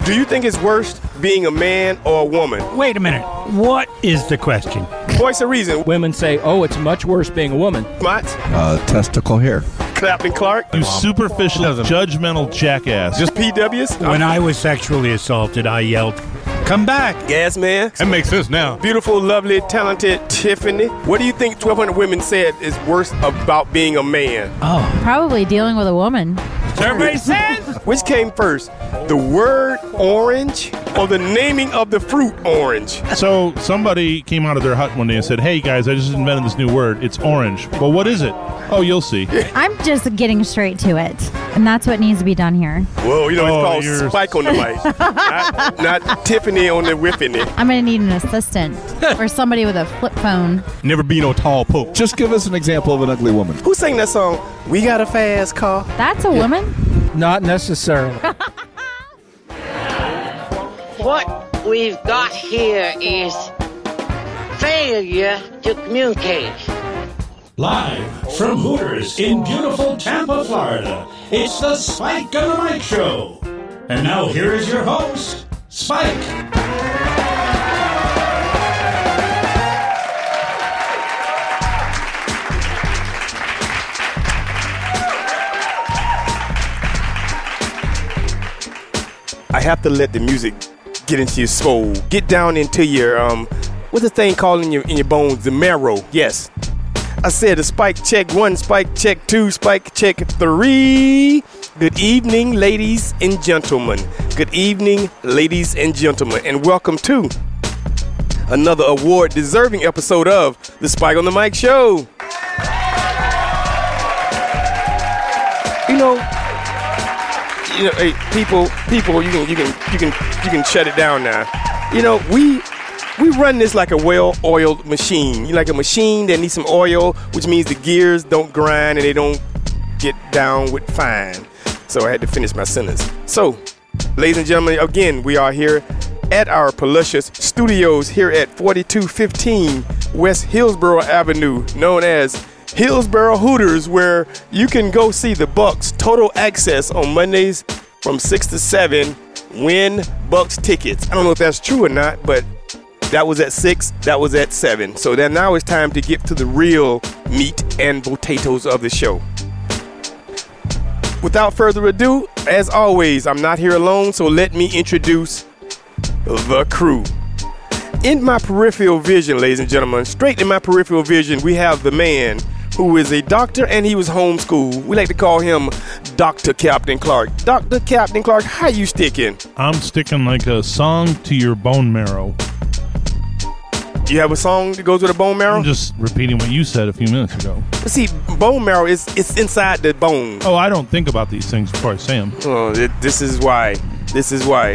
Do you think it's worse being a man or a woman? Wait a minute. What is the question? Voice of reason. Women say, oh, it's much worse being a woman. Smots. Testicle hair. Clapton Clark. You superficial, judgmental jackass. Just PWs. When I was sexually assaulted, I yelled, "Come back!" Gas man. That makes sense now. Beautiful, lovely, talented Tiffany. What do you think 1,200 women said is worse about being a man? Probably dealing with a woman. Everybody says. Which came first, the word orange or the naming of the fruit orange? So somebody came out of their hut one day and said, hey guys, I just invented this new word. It's orange. Well, what is it? Oh, you'll see. I'm just getting straight to it. And that's what needs to be done here. Whoa, you know, it's called you're- Spike on the mic. not Tiffany on the whipping it. I'm going to need an assistant or somebody with a flip phone. Never be no tall poke. Just give us an example of an ugly woman. Who sang that song? We got a fast car. That's a woman? Not necessarily. What we've got here is failure to communicate. Live from Hooters in beautiful Tampa, Florida, it's the Spike on the Mike Show. And now here is your host, Spike. I have to let the music get into your soul. Get down into your what's the thing called in your bones? The marrow. Yes. I said a spike check 1, spike check 2, spike check 3. Good evening, ladies and gentlemen. Good evening, ladies and gentlemen, and welcome to another award-deserving episode of the Spike on the Mic Show. Hey, people, you can shut it down now. You know, we run this like a well-oiled machine. You like a machine that needs some oil, which means the gears don't grind and they don't get down with fine. So I had to finish my sentence. So, ladies and gentlemen, again, we are here at our Paluscious Studios here at 4215 West Hillsborough Avenue, known as Hillsborough Hooters, where you can go see the Bucks. Total access on Mondays from 6 to 7. Win Bucks tickets. I don't know if that's true or not, but that was at 6, that was at 7. So then now it's time to get to the real meat and potatoes of the show. Without further ado, as always, I'm not here alone, so let me introduce the crew. In my peripheral vision, ladies and gentlemen, straight in my peripheral vision, we have the man who is a doctor and he was homeschooled. We like to call him Dr. Captain Clark. Dr. Captain Clark, how you sticking? I'm sticking like a song to your bone marrow. You have a song that goes with a bone marrow? I'm just repeating what you said a few minutes ago. See, bone marrow it's inside the bone. Oh, I don't think about these things before I say them. Oh, this is why. This is why.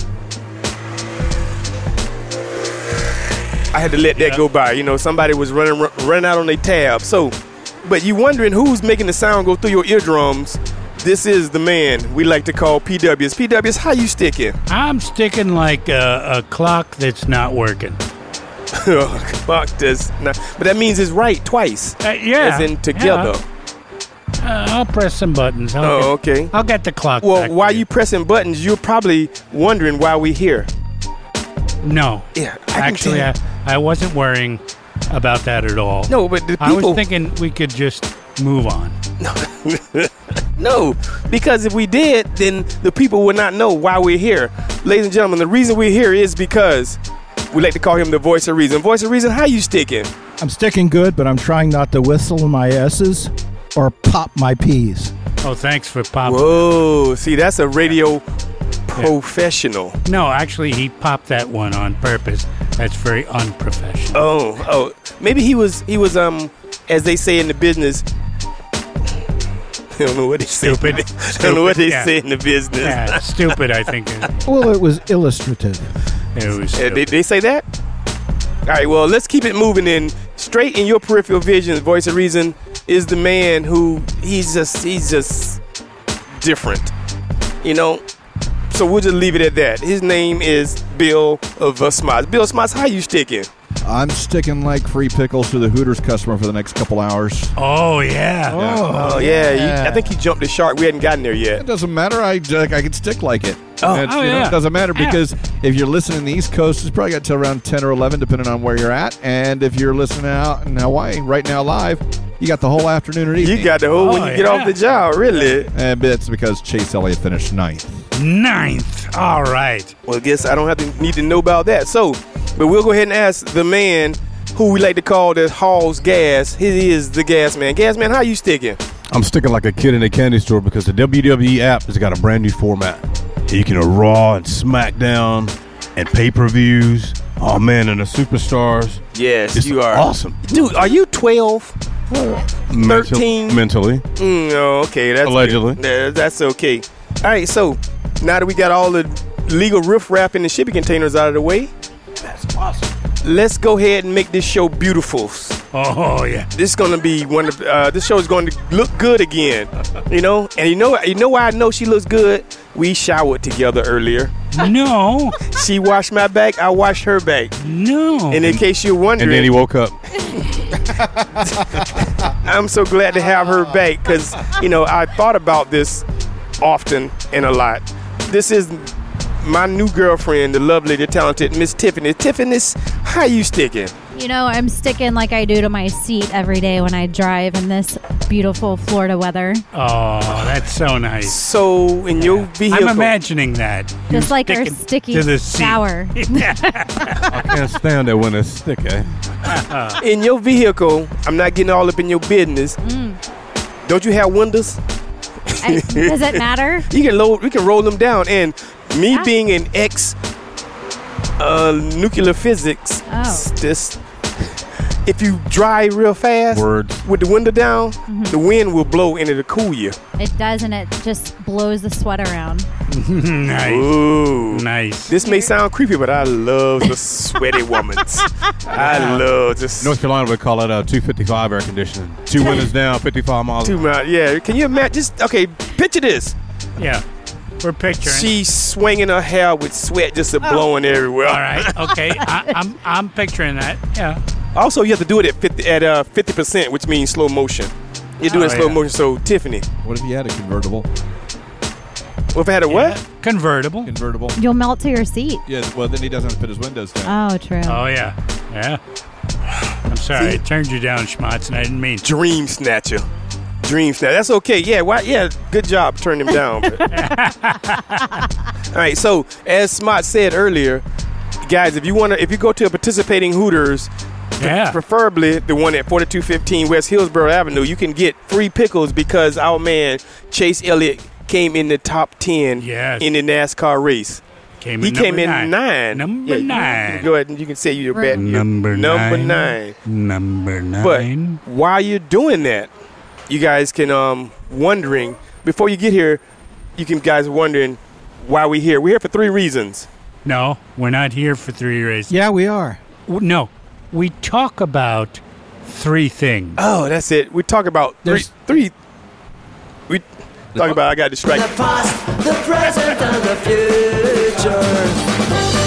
I had to let that go by. You know, somebody was running out on their tab. So, but you wondering who's making the sound go through your eardrums? This is the man we like to call PWs. PWs, how you sticking? I'm sticking like a clock that's not working. Clock does not, but that means it's right twice. Yeah. As in together. Yeah. I'll press some buttons. Okay. I'll get the clock Well, back while to you pressing buttons, you're probably wondering why we're here. No. Yeah. Actually, I wasn't worrying about that at all. No, but the people... I was thinking we could just move on. No, because if we did, then the people would not know why we're here. Ladies and gentlemen, the reason we're here is because we like to call him the voice of reason. Voice of reason, how you sticking? I'm sticking good, but I'm trying not to whistle my S's or pop my P's. Oh, thanks for popping. Whoa, see, that's a radio professional. No, actually, he popped that one on purpose. That's very unprofessional. Oh, maybe he was as they say in the business. I don't know what they say. Stupid. I don't know what they say in the business. Yeah, stupid, I think. Well, it was illustrative. It was stupid. They say that? All right, well, let's keep it moving in. Straight in your peripheral vision, voice of reason is the man who he's just different, you know? So we'll just leave it at that. His name is Bill Smots. Bill Smots, how you sticking? I'm sticking like free pickles to the Hooters customer for the next couple hours. Oh, yeah. Oh, yeah. I think he jumped the shark. We hadn't gotten there yet. It doesn't matter. I can stick like it. Oh. It doesn't matter because if you're listening in the East Coast, it's probably got till around 10 or 11, depending on where you're at. And if you're listening out in Hawaii right now live, you got the whole afternoon or evening. You got the whole when you get off the job, really. And it's because Chase Elliott finished 9th. 9th. All right. Well, I guess I don't have to need to know about that. So, but we'll go ahead and ask the man who we like to call the Hall's Gas. He is the Gas Man. Gas Man, how you sticking? I'm sticking like a kid in a candy store because the WWE app has got a brand new format. You can Raw and SmackDown and pay-per-views. Oh, man, and the superstars. Yes, it's you are. Awesome. Dude, are you 12? 13? Mentally. No, okay. That's allegedly. Good. That's okay. All right, so now that we got all the legal riffraff in the shipping containers out of the way, that's awesome. Let's go ahead and make this show beautiful. Oh, yeah. This is going to be one of this show is going to look good again. You know? And you know why I know she looks good? We showered together earlier. No. She washed my back, I washed her back. No. And in case you're wondering. And then he woke up. I'm so glad to have her back because, I thought about this often and a lot. This is my new girlfriend, the lovely, the talented Miss Tiffany. Tiffany, how you sticking? I'm sticking like I do to my seat every day when I drive in this beautiful Florida weather. Oh, that's so nice. So, in your vehicle... I'm imagining that. Just like our sticky to the seat. shower. I can't stand it when it's sticky. In your vehicle, I'm not getting all up in your business. Don't you have windows? Does it matter? We can roll them down. And me being an ex nuclear physics, if you drive real fast with the window down, the wind will blow and it'll cool you. It does, and it just blows the sweat around. Nice. Ooh. Nice. This may sound creepy, but I love the sweaty womans. I love this. North Carolina would call it a 255 air conditioning. 2 windows down, 55 miles. 2 miles, yeah. Can you imagine? Picture this. Yeah. We're picturing. She's swinging her hair with sweat just blowing everywhere. All right. Okay. I'm picturing that. Yeah. Also, you have to do it at 50%, which means slow motion. You do it in slow motion. So, Tiffany. What if you had a convertible? What if I had a what? Convertible. You'll melt to your seat. Yeah, well, then he doesn't have to put his windows down. Oh, true. Oh, yeah. Yeah. I'm sorry. I turned you down, Schmatz, and I didn't mean to. Dream snatcher. That's okay. Yeah. Why? Yeah. Good job turning him down. All right. So, as Smart said earlier, guys, if you go to a participating Hooters, preferably the one at 4215 West Hillsborough Avenue, you can get free pickles because our man Chase Elliott came in the top 10 in the NASCAR race. He came in 9. Number 9. Go ahead and you can say you're bad. Number 9. But while you're doing that, you guys can wondering before you get here, you can guys wondering why we're here. We're here for 3 reasons. No, we're not here for 3 reasons. Yeah, we are. No, we talk about 3 things. Oh, that's it. We talk about three. We talk about. I got distracted. The past, the present, and the future.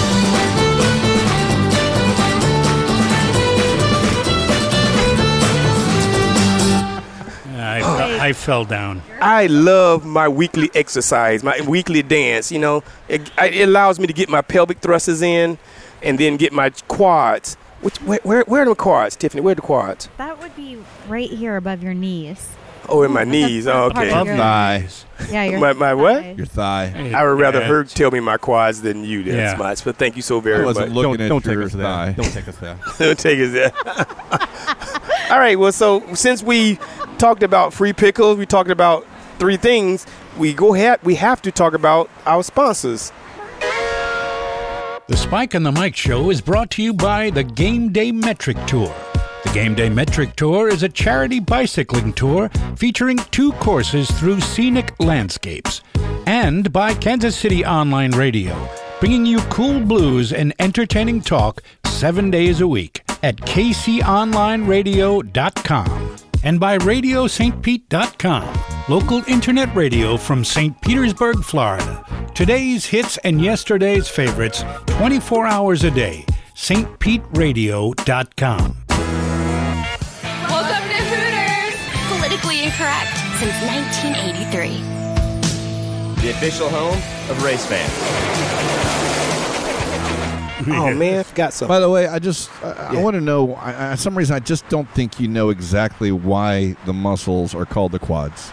I fell down. I love my weekly exercise, my weekly dance. It allows me to get my pelvic thrusters in, and then get my quads. Where are the quads, Tiffany? Where are the quads? That would be right here above your knees. Oh, in my knees. Oh, okay. Above thighs. Yeah, your my what? Your thigh. I would rather her tell me my quads than you did, Smuts. But thank you so very much. Don't take us there. Don't take us there. Don't take us there. All right. Well, so since we talked about free pickles, we talked about 3 things. We have to talk about our sponsors. The Spike and the Mike Show is brought to you by the Game Day Metric Tour. The Game Day Metric Tour is a charity bicycling tour featuring 2 courses through scenic landscapes. And by Kansas City Online Radio, bringing you cool blues and entertaining talk 7 days a week at kconlineradio.com. And by RadioSt.Pete.com, local internet radio from St. Petersburg, Florida. Today's hits and yesterday's favorites 24 hours a day, stpeteradio.com. Welcome to Hooters! Politically incorrect since 1983. The official home of race fans. Oh man, I forgot something. By the way, I want to know. For some reason, I just don't think you know exactly why the muscles are called the quads.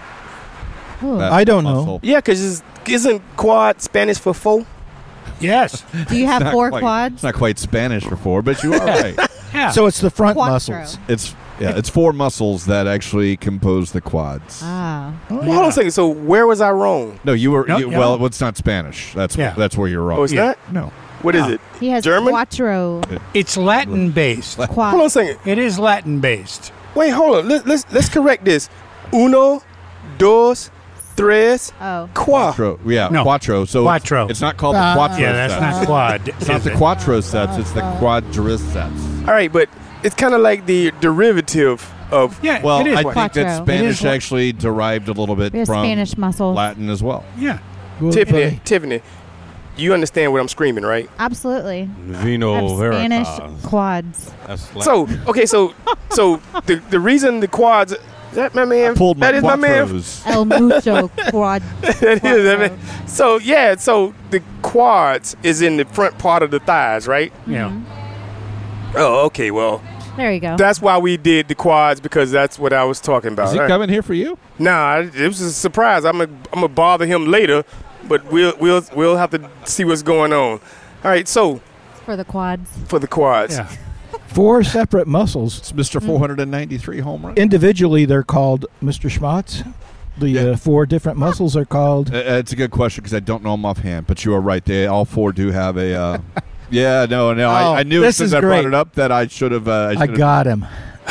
I don't know. Yeah, because isn't quad Spanish for four? Yes. Do you have It's not 4 quite- quads? It's not quite Spanish for four, but you are right. Yeah. So it's the front Quattro. muscles. It's 4 muscles that actually compose the quads. Ah. Well, hold on a second. So where was I wrong? No, you were. No, Well, it's not Spanish. That's where you're wrong. Oh, it's not? No. What is it? He has German? Quattro. It's Latin-based. Hold on a second. It is Latin-based. Wait, hold on. Let's correct this. Uno, dos, tres, Oh. Quattro. Yeah, No. quattro. So Quattro. It's not called the quattro Yeah, that's sets. not quad. It's not is the it? quattro sets. It's the quadrisets. All right, but it's kind of like the derivative of. Yeah, Well, it is. I think Quattro. that It Spanish is actually derived a little bit We have from Spanish muscles. Latin as well. Yeah. Tiffany, you understand what I'm screaming, right? Absolutely. Vino I have Spanish Veritas. quads. That's So the reason the quads. Is that my man? Pulled my That is my man. quattros. El mucho quad. That is, I mean, so the quads is in the front part of the thighs, right? Yeah. Oh, okay. Well, There you go. that's why we did the quads, because that's what I was talking about. Is he All right. coming here for you? Nah, it was a surprise. I'm gonna bother him later, but we'll have to see what's going on. All right. So For the quads. for the quads. Yeah. 4 separate muscles. It's Mr. 493 home run. Individually, they're called Mr. Schmatz. The 4 different muscles are called. It's a good question because I don't know them offhand, but you are right. They all 4 do have a. Yeah, no. I knew this since is I brought great. it up that I should have. I got him.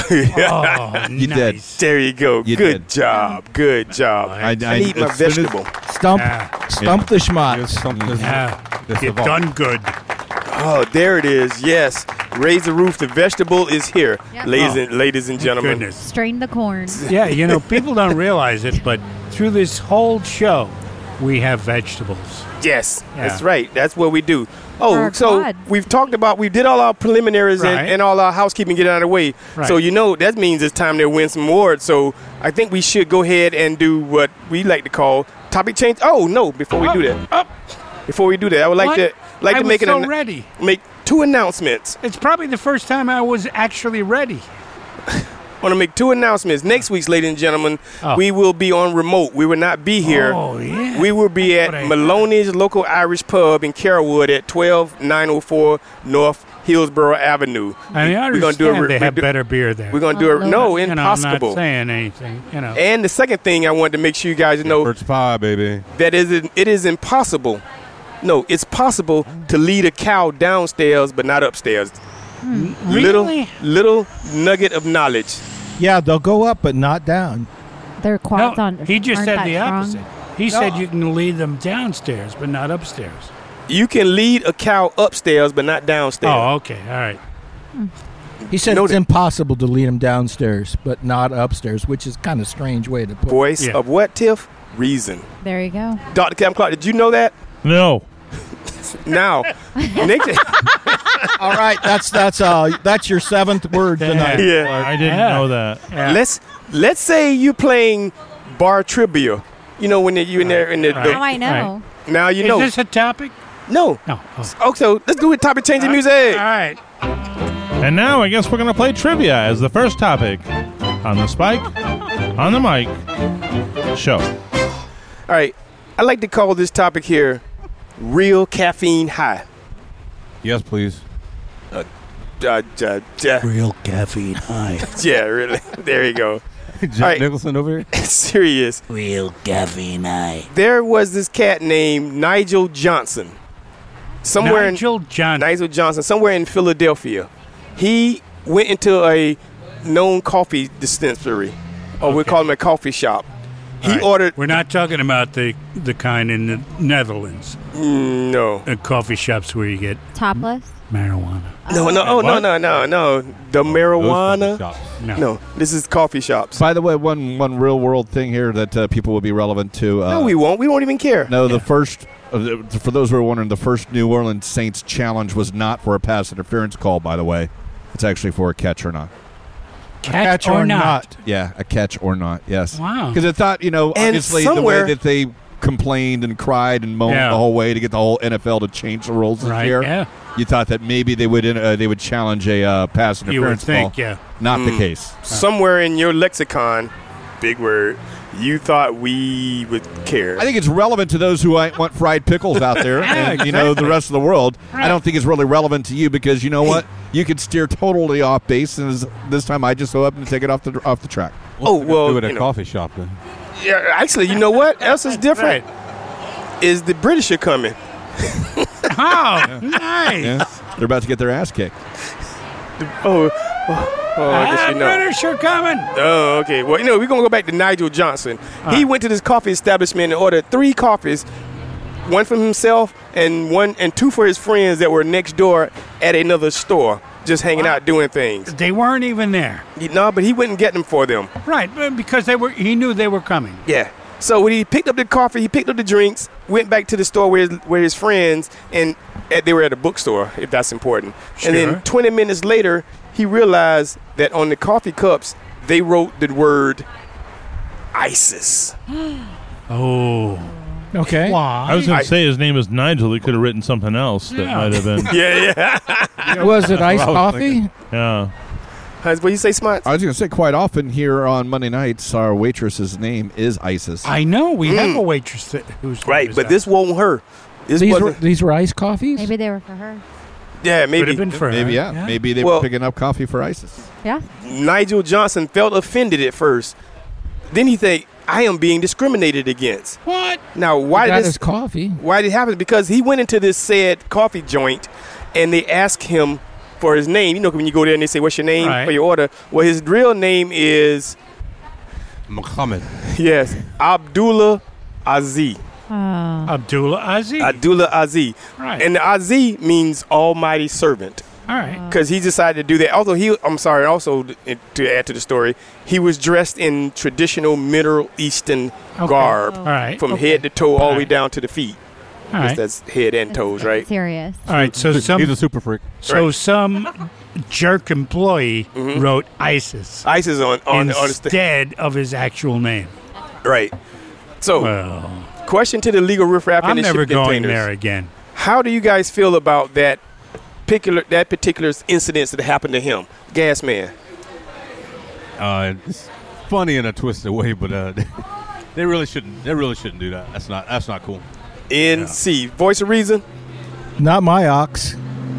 Oh, You nice. did. There you go. You Good did. job. Good job. I I need my as soon as- vegetable. Stump the You Schmatz. something. Yeah. This You of all. done good. Oh, there it is. Yes. Raise the roof. The vegetable is here, Yep. ladies and gentlemen. Goodness. Strain the corn. Yeah, people don't realize it, but through this whole show, we have vegetables. Yes, Yeah. that's right. That's what we do. For Oh, our so quads. we've talked about, we did all our preliminaries Right. and all our housekeeping, get out of the way. Right. So, that means it's time to win some awards. So I think we should go ahead and do what we like to call topic change. Oh, no, before we do that. Before we do that, I would like What? to I was make so ready. make 2 announcements. It's probably the first time I was actually ready. I want to make 2 announcements. Next week, ladies and gentlemen, Oh. we will be on remote. We will not be here. Oh, yeah. We will be at What a- Maloney's Local Irish Pub in Carrollwood at 12904 North Hillsborough Avenue. I mean, I We're gonna do understand a- they we're have do- better beer there. We're going to do it. No, I'm impossible. not saying anything, And the second thing I wanted to make sure you guys know Birch pie, baby. that it is impossible. No, it's possible to lead a cow downstairs but not upstairs. Really? Little nugget of knowledge. Yeah, they'll go up, but not down. Their quads No, on. he just aren't said that the strong. opposite. He said you can lead them downstairs, but not upstairs. You can lead a cow upstairs but not downstairs. Oh, okay. All right. He said Know it's that- impossible to lead them downstairs, but not upstairs, which is kind of a strange way to put it. Voice Yeah. of what, Tiff? Reason. There you go. Dr. Cam Clark, did you know that? No. Now, Nick, All right, that's your 7th word tonight. yeah. I didn't know that. Yeah. Let's say you're playing bar trivia. When you in there in the, Right. Now I know. now you Is know. this a topic? No. No. Oh. Oh, so let's do it. Topic changing music. All right. And now I guess we're going to play trivia as the first topic on the Spike, on the Mic show. All right. I like to call this topic here real caffeine high. Yes, please. Real caffeine high. Yeah, really. There you go. Jack right. Nicholson over here. Serious. Real caffeine high. There was this cat named Nigel Johnson. Nigel Johnson. Nigel Johnson, somewhere in Philadelphia. He went into a known coffee dispensary, or we call him a coffee shop. He All right. ordered. We're not talking about the kind in the Netherlands. No. Coffee shops where you get Topless. marijuana. No. What? No. The marijuana. No. No, this is coffee shops. By the way, one real world thing here that people will be relevant to. No, we won't. We won't even care. No, the first for those who are wondering, the first New Orleans Saints challenge was not for a pass interference call, by the way. It's actually for a catch or not. Catch or not. Yeah, a catch or not, yes. Wow. Because I thought, obviously the way that they complained and cried and moaned the whole way to get the whole NFL to change the rules this year, you thought that maybe they would challenge a pass interference call. Not the case. Somewhere in your lexicon, big word, you thought we would care. I think it's relevant to those who want fried pickles out there and, the rest of the world. Right. I don't think it's really relevant to you because you know what? You could steer totally off base, and this time I just go up and take it off the track. Do it at a coffee shop then. Yeah, actually, you know what else is different? Is the British are coming. Oh, nice. Yeah. They're about to get their ass kicked. I guess you know. British are coming. Oh, okay. Well, we're going to go back to Nigel Johnson. He went to this coffee establishment and ordered 3 coffees, one for himself and 2 for his friends that were next door at another store, just hanging out doing things. They weren't even there. No, but he wouldn't get them for them. Right, because he knew they were coming. Yeah. So when he picked up the coffee, he picked up the drinks, went back to the store where his friends, and they were at a bookstore, if that's important. Sure. And then 20 minutes later, he realized that on the coffee cups, they wrote the word ISIS. Oh. Okay. Why? I was going to say his name is Nigel. He could have written something else that might have been. Yeah. Was it iced coffee? Yeah. What you say, Smuts? I was going to say, quite often here on Monday nights, our waitress's name is ISIS. I know. We have a waitress who's right, but this wasn't her. These were iced coffees? Maybe they were for her. Yeah, maybe. Could have been for her. Maybe, yeah. Maybe they were picking up coffee for ISIS. Yeah. Nigel Johnson felt offended at first. Then he think, I am being discriminated against. What? Now, why did his coffee? Why did it happen? Because he went into this said coffee joint, and they asked him for his name. When you go there and they say, what's your name for your order? Well, his real name is Muhammad. Yes, Abdullah Aziz. Abdullah Aziz. Abdullah Aziz. Right. And the Aziz means almighty servant. All right. Because he decided to do that. Although also to add to the story, he was dressed in traditional Middle Eastern garb. All right. From head to toe all the way down to the feet. All right. That's head and toes, right? Serious. All right. So He's a super freak. So some jerk employee wrote ISIS. ISIS on instead of his actual name. Right. So, question to the legal riffraff I'm and the never ship going containers. there again. How do you guys feel about that particular incident that happened to him, Gas Man? It's funny in a twisted way, but they really shouldn't do that. That's not cool. NC, Voice of Reason. Not my ox.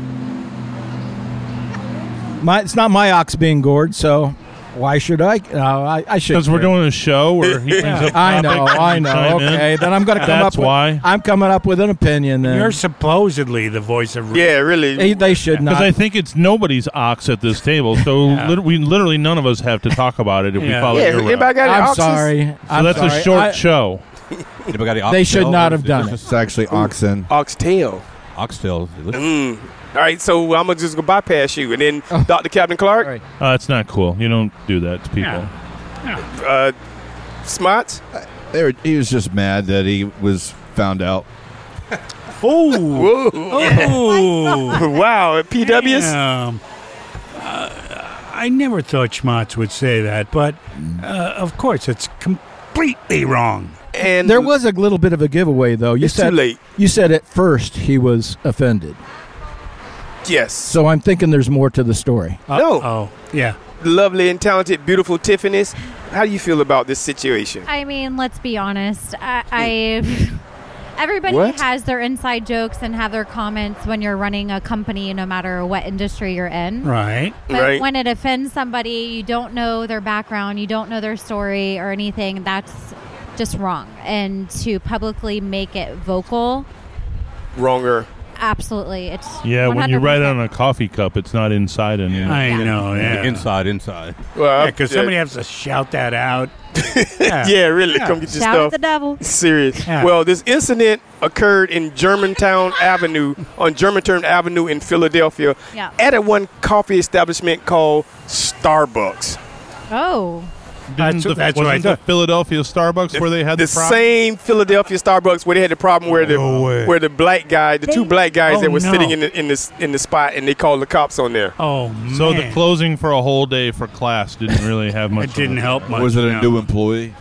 It's not my ox being gored, so why should I? I should. Because we're doing a show where he brings up I topics know. and chime in. Okay, then I'm going to come That's up. why. I'm coming up with an opinion. Then You're supposedly the voice of reason. Yeah, really. They should not. Because I think it's nobody's ox at this table, so we literally none of us have to talk about it if we follow your route. Anybody got any I'm oxes? sorry. So that's a short show. Anybody got They should not have done it. It's actually oxen. Oxtail. Oxtail. All right, so I'm going to just go bypass you. And then Dr. Captain Clark. Right. It's not cool. You don't do that to people. Smots? He was just mad that he was found out. Oh. Wow, at PW's? I never thought Schmatz would say that, but of course it's completely wrong. And there was a little bit of a giveaway, though. You It's said too late. You said at first he was offended. Yes. So I'm thinking there's more to the story. No. Oh, yeah. Lovely and talented, beautiful Tiffany's. How do you feel about this situation? I mean, let's be honest. Everybody What? has their inside jokes and have their comments when you're running a company, no matter what industry you're in. Right. But Right. when it offends somebody, you don't know their background, you don't know their story or anything, that's just wrong. And to publicly make it vocal, Wronger. absolutely. It's Yeah, when you 100%. write it on a coffee cup, it's not inside anymore. I know, yeah. Inside. Well, Because somebody has to shout that out. Yeah, really. Come get your Shout stuff. at the devil. Serious. Yeah. Well, this incident occurred in Germantown Avenue, in Philadelphia, Yeah. at one coffee establishment called Starbucks. Oh. That's what I wasn't the thought. Philadelphia Starbucks where they had the problem? same Philadelphia Starbucks where they had the problem where the black guy, the two black guys that were sitting in the spot, and they called the cops on there. Oh, man. So the closing for a whole day for class didn't really have much. It didn't help much. Was it a new employee?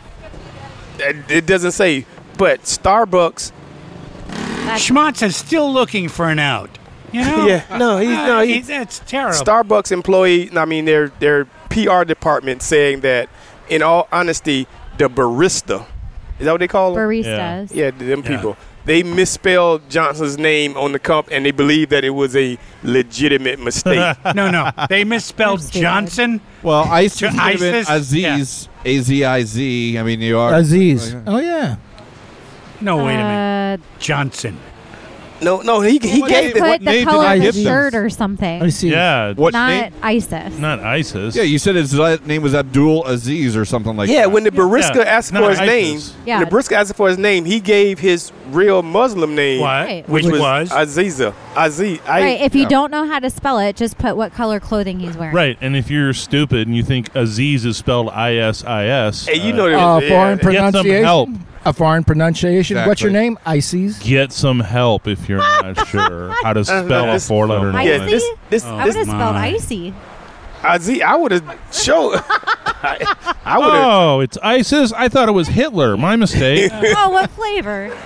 It doesn't say, but Starbucks. Schmatz is still looking for an out. You know? Yeah, he's that's terrible. Starbucks employee. I mean, their PR department saying that, in all honesty, the barista, is that what they call them? Baristas. Yeah, them people. They misspelled Johnson's name on the cup, and they believe that it was a legitimate mistake. No, they misspelled Johnson. Well, ISIS To could have been ISIS? Aziz, A-Z-I-Z. I mean, you are Aziz. Oh, yeah. No, wait a minute. Johnson. No, he They gave put the name color did of they the give them? shirt or something. I see. Yeah, What Not name? ISIS. not ISIS. Yeah, you said his name was Abdul Aziz or something like that. Yeah, when the barista Yeah, asked not for his name, ISIS. Yeah. when the barista asked for his name, he gave his real Muslim name, What? Right. Which was? Aziza. Aziz. Right. If you don't know how to spell it, just put what color clothing he's wearing. Right, and if you're stupid and you think Aziz is spelled ISIS, Hey, you know Foreign Get some pronunciation. help. A foreign pronunciation. What's your Exactly. name? ISIS. get some help if you're not sure how to spell a four-letter name. Yeah, Icy? this I would have spelled my. icy. Aziz, I would have showed. I would have. Oh, it's ISIS? I thought it was Hitler. My mistake. Oh, what flavor?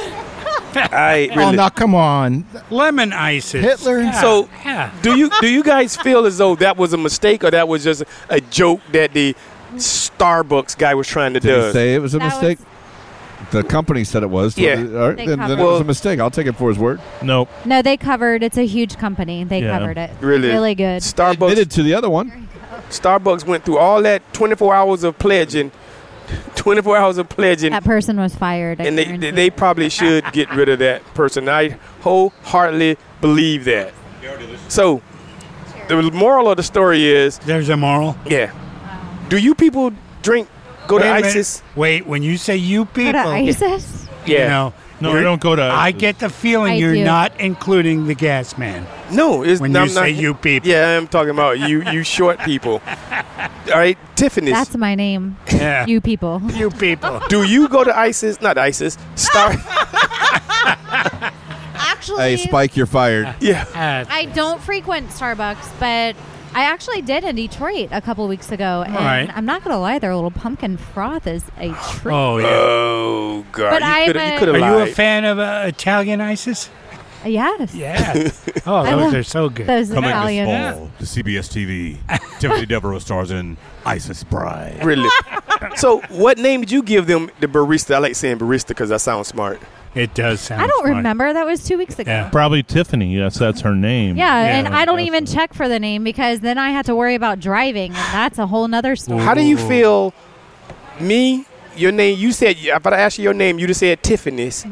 I Oh, really. now come on. Lemon ISIS. Hitler. Yeah. So, yeah. do you guys feel as though that was a mistake, or that was just a joke that the Starbucks guy was trying to Did he do? say it was a That mistake? The company said it was. Yeah. All right, They then covered it was it. a mistake. I'll take it for his word. Nope. No, they covered. It's a huge company. They Yeah. covered it. Really good. Admitted to the other one. Starbucks went through all that 24 hours of pledging. 24 hours of pledging. That person was fired. I And guarantee. they probably should get rid of that person. I wholeheartedly believe that. So, the moral of the story is, There's a moral. yeah. Do you people go Wait to a minute. ISIS? Wait, when you say you Go people, to ISIS? Yeah. you know, No, you're- I don't go to I ISIS. get the feeling I you're do. not including the gas man. No, it's When I'm you not, say you people. Yeah, I'm talking about you short people. All right, Tiffany's. That's my name. Yeah. You people. You people. Do you go to ISIS? Not ISIS. Actually, Hey, Spike, you're fired. Yeah. I don't frequent Starbucks, but I actually did in Detroit a couple weeks ago. And right. I'm not going to lie, their little pumpkin froth is a treat. Oh, yeah. Oh God. But you I'm could a- have Are lied. you a fan of Italian ISIS? Yes. Yeah. Oh, I those love are so good. Those Coming Italian. this fall to CBS TV, Timothy Devereaux stars in ISIS Bride. Really? So, what name did you give them? The barista. I like saying barista because that sounds smart. It does sound I don't smart. remember. That was 2 weeks ago. Yeah. Probably Tiffany. Yes, that's her name. Yeah, Yeah, and I don't that's even it. check for the name because then I have to worry about driving, and that's a whole nother story. How do you feel? Me, your name. You said if I asked you your name, you'd have said Tiffany's.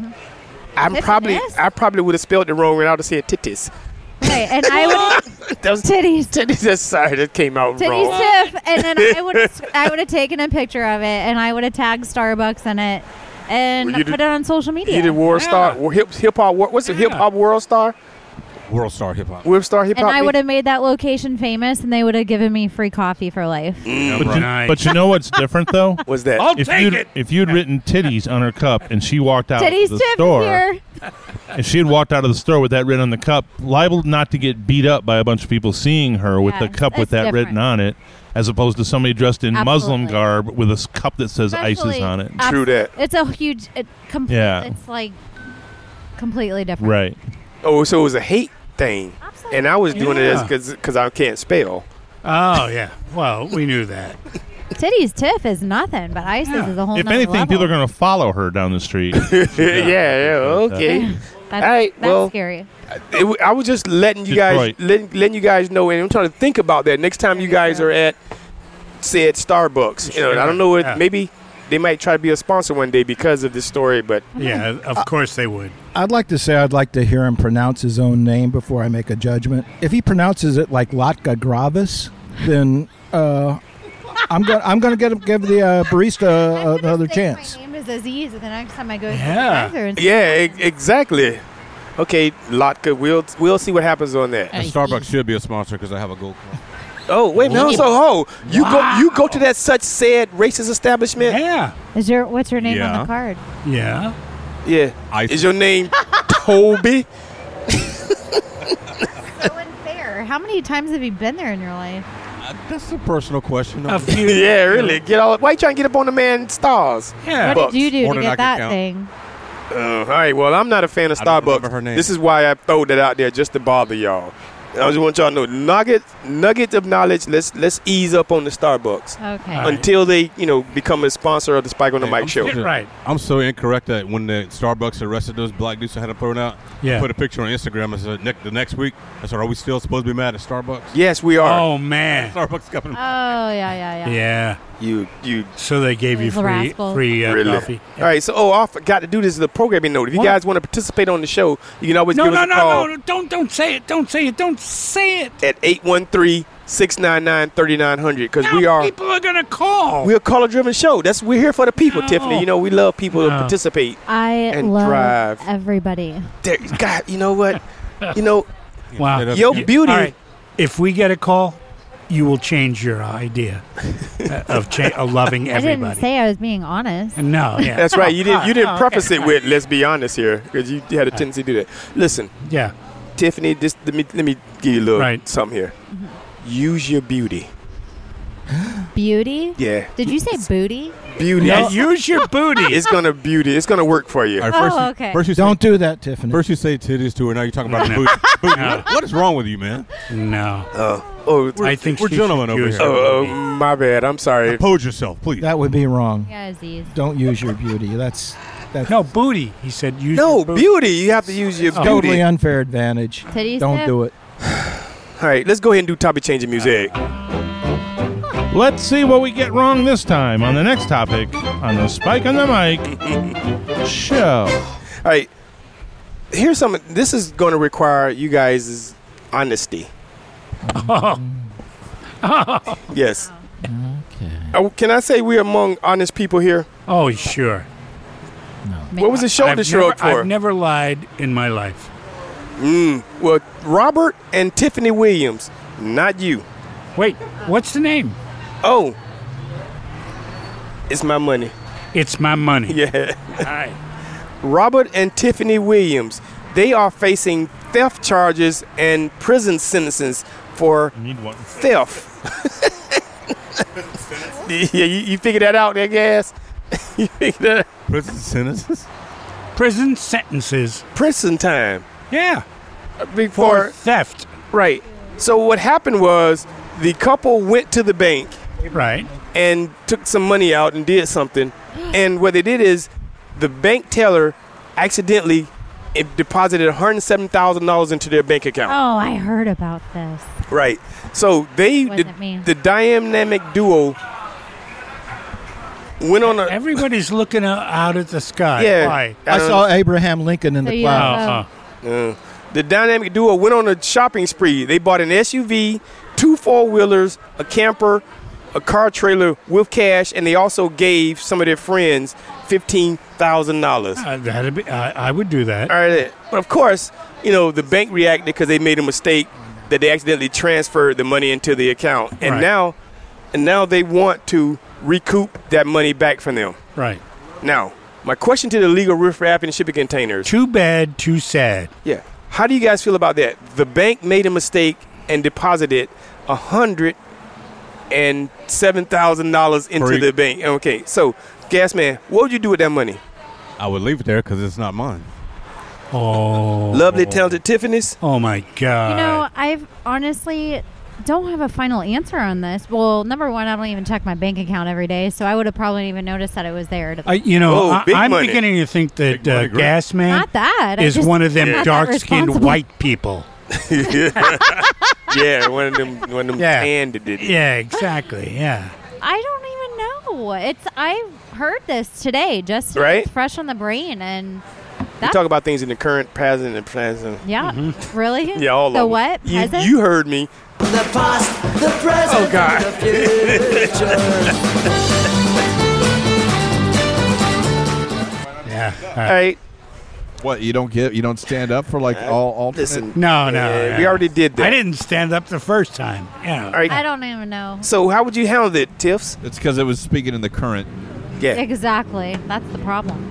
I probably would have spelled it wrong, and I would have said titties. Okay, and I would That was titties. titties. Sorry, that came out Titties wrong. Tiff, and then I would have taken a picture of it, and I would have tagged Starbucks in it, and Well, you put did- it on social media. You did World Star, hip hop. What's the hip hop World Star? World Star Hip Hop. World Star hip And hop. I would have made that location famous, and they would have given me free coffee for life. But you know what's different though? Was that? If you'd written titties on her cup and she walked out Titties of the Tiff store, here. and she had walked out of the store with that written on the cup, liable not to get beat up by a bunch of people seeing her with Yeah, the cup with that's that written different. on it, as opposed to somebody dressed in Muslim Absolutely. garb with a cup that says ISIS Especially- on it. True that. It's a huge, Yeah. it's like completely different. Right. Oh, so it was a hate thing, and I was doing Yeah. it because I can't spell. Oh, yeah. Well, we knew that. Titties Tiff is nothing, but ISIS is a whole If nother anything, level. people are going to follow her down the street. yeah, okay. That's, All right, that's well, scary. I was just letting you guys letting you guys know, and I'm trying to think about that next time you guys are at said Starbucks. You know, I don't know what maybe they might try to be a sponsor one day because of this story, but Yeah, of course they would. I'd like to say I'd like to hear him pronounce his own name before I make a judgment. If he pronounces it like Latka Gravis, then I'm going to give the barista another chance. My name is Aziz, and the next time I go to Yeah. the drive-thru, yeah, exactly. Okay, Latka, we'll see what happens on that. And Starbucks should be a sponsor because I have a gold card. Oh, wait a minute. So, you go to that such said racist establishment? Yeah. What's your name on the card? Yeah. Yeah. Is your name Toby? So unfair. How many times have you been there in your life? That's a personal question. A few. Yeah, really. Why you trying to get up on the man's stars? Yeah. What did you do to get that thing? All right. Well, I'm not a fan of I don't remember Starbucks. her name. This is why I throw that out there just to bother y'all. I just want y'all to know nuggets of knowledge. Let's ease up on the Starbucks. Okay. Until they, become a sponsor of the Spike on the Mic show. Right. I'm so incorrect that when the Starbucks arrested those black dudes that had to put out, put a picture on Instagram and said the next week. I said, are we still supposed to be mad at Starbucks? Yes, we are. Oh man. Starbucks coming. Oh yeah. Yeah. You. So they gave you Those rascals. free Really? coffee. All right. So, I forgot to do this as a programming note. If you guys want to participate on the show, you can always give us a call. No. Don't say it. Don't say it. At 813-699-3900 because we are. People are gonna call. We're a caller-driven show. We're here for the people, Tiffany. We love people to participate. I and love drive. everybody. God, you know what? Wow. Your beauty. All right. If we get a call, you will change your idea of loving I everybody. didn't say I was being honest. No, yeah. That's right. You didn't preface okay. it with "Let's be honest" here because you had a tendency to do that. Listen, Yeah. Tiffany, let me give you a little something here. Mm-hmm. Use your beauty. Beauty? Yeah. Did you say booty? Beauty. Yeah, use your booty. It's gonna work for you. All right, okay. First you Don't do that, Tiffany. First you say titties to her. Now you're talking about booty. No. What is wrong with you, man? No. I think we're she gentlemen should over use here. her Oh, booty. my bad. I'm sorry. Compose yourself, please. That would be wrong. Yeah, Aziz. Don't use your beauty. That's No, booty. He said use No, your booty. beauty. You have to use your beauty. totally unfair advantage. Titty Don't sniff? do it. All right, let's go ahead and do topic changing music. Let's see what we get wrong this time on the next topic on the Spike on the Mic show. All right, here's something. This is going to require you guys' honesty. Yes. Okay. Can I say we're among honest people here? Oh, sure. What was the shoulder shrug for? I've never lied in my life. Well, Robert and Tiffany Williams, not you. Wait, what's the name? Oh, it's my money. It's my money. Yeah. All right. Robert and Tiffany Williams, they are facing theft charges and prison sentences for theft. Yeah, you figured that out there, Gas? You figured that out? Prison sentences? Prison sentences. Prison time. Yeah. For Before theft. Right. So what happened was the couple went to the bank Right. and took some money out and did something. And what they did is the bank teller accidentally deposited $107,000 into their bank account. Oh, I heard about this. Right. So Wasn't me. the dynamic duo went on a. Everybody's looking out at the sky. Yeah. Why? I saw Abraham Lincoln in So the you clouds. know. The dynamic duo went on a shopping spree. They bought an SUV, 2 4-wheelers, a camper, a car trailer with cash, and they also gave some of their friends $15,000. I would do that. All right. But of course, the bank reacted because they made a mistake that they accidentally transferred the money into the account, and Right. now they want to recoup that money back from them. Right. Now, my question to the legal riffraff and shipping containers. Too bad, too sad. Yeah. How do you guys feel about that? The bank made a mistake and deposited $107,000 into the bank. Okay. So, Gas Man, what would you do with that money? I would leave it there because it's not mine. Oh. Lovely, talented Tiffany's. Oh, my God. I've honestly don't have a final answer on this. Well, number one, I don't even check my bank account every day, so I would have probably even noticed that it was there. I'm beginning to think that Gas Man Not that. I is just- one of them I'm not that dark-skinned responsible. white people. Yeah, one of them Yeah. tanned did it. Yeah, exactly. Yeah. I don't even know. I heard this today, just Right? fresh on the brain, and We that's talk about things in the current, present, and present. yeah, really. Yeah, all the of them. what? Present? You heard me. The past, the present, Oh, God. and the future. Yeah. All right. What, you don't stand up for like all alternate? Listen, No. we already did that. I didn't stand up the first time. Yeah. All right. I don't even know. So how would you handle it, Tiffs? It's because it was speaking in the current. Yeah. Exactly. That's the problem.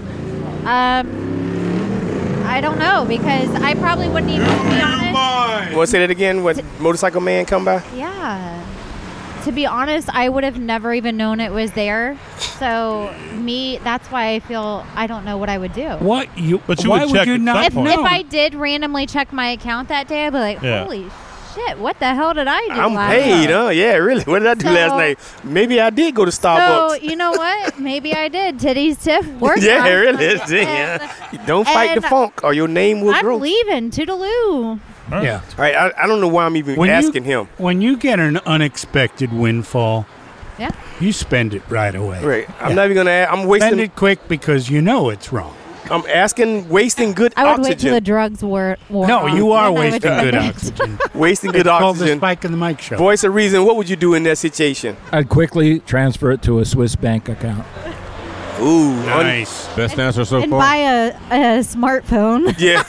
I don't know because I probably wouldn't even be honest. You want to say that again? When motorcycle man come by? Yeah. To be honest, I would have never even known it was there. So that's why I feel I don't know what I would do. What you? But you why would would check you at not some If point. I did randomly check my account that day, I'd be like, Yeah. holy shit, what the hell did I do I'm last paid, night? huh? Yeah, really. What did I do So- last night? Maybe I did go to Starbucks. So, you know what? Maybe I did. Titties Tiff worked yeah, last really. night. Yeah. Don't fight the and funk or your name will I'm grow. leaving. Toodaloo. Yeah. All right, I don't know why I'm even asking him. When you get an unexpected windfall, Yeah. you spend it right away. Right. I'm not even going to I'm wasting Spend it quick because you know it's wrong. I'm wasting good I would wait till oxygen. the drugs wore No, off. you are Then I would wasting spend good it. oxygen. Wasting good It's called the oxygen. Spike in the Mike Show. Voice of reason, what would you do in that situation? I'd quickly transfer it to a Swiss bank account. Ooh, Nice. Best answer so And far. buy a smartphone. yeah.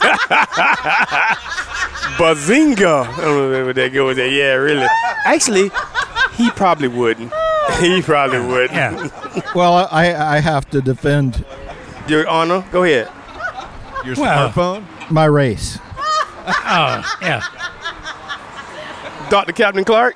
Bazinga. I don't know what that goes there. Yeah, really. Actually, he probably wouldn't. He probably wouldn't. Yeah. Well, I have to defend Your Honor, go ahead. Your Well- smartphone? my race. Oh, yeah. Dr. Captain Clark,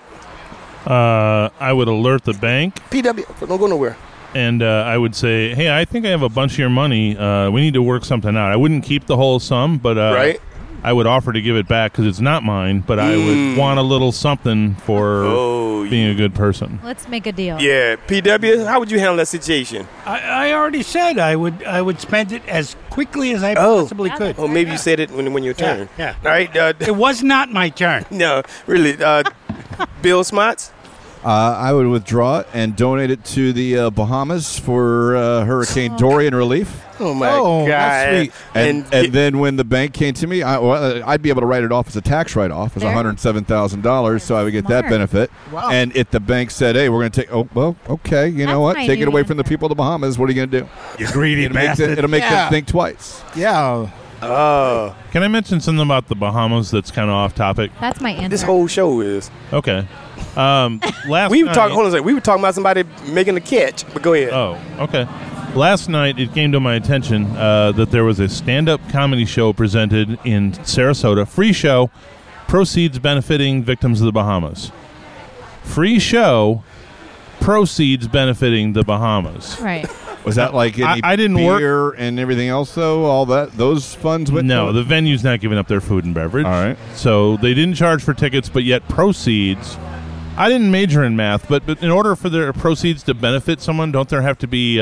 I would alert the bank, PW, don't go nowhere. and I would say, hey, I think I have a bunch of your money. We need to work something out. I wouldn't keep the whole sum, but Right. I would offer to give it back because it's not mine, but I would want a little something for Oh, being a good person. Let's make a deal. Yeah, PW, how would you handle that situation? I already said I would spend it as quickly as I possibly could. Oh, maybe you said it when your Yeah, turn. yeah. All right. It was not my turn. No, really. Bill Smots? I would withdraw it and donate it to the Bahamas for Hurricane Dorian relief. Oh, my Oh, God. that's sweet. And then when the bank came to me, I'd be able to write it off as a tax write-off as There. $107,000, so I would get that Smart. benefit. Wow. And if the bank said, hey, we're going to take, oh, well, okay, you know That's what? my Take it new away from the answer. people of the Bahamas. What are you going to do? You greedy It'll make them think twice. Yeah. Oh, Can I mention something about the Bahamas that's kind of off topic? That's my answer. this whole show is. Okay. Last We were night, talking. Hold on a second. We were talking about somebody making a catch. But go ahead. Oh, okay. Last night, it came to my attention that there was a stand-up comedy show presented in Sarasota. Free show, proceeds benefiting victims of the Bahamas. Free show, proceeds benefiting the Bahamas. Right. Was that like any I didn't work- beer and everything else, though? All that, those funds went No, to the it? venue's not giving up their food and beverage. All right. So they didn't charge for tickets, but yet proceeds. I didn't major in math, but in order for their proceeds to benefit someone, don't there have to be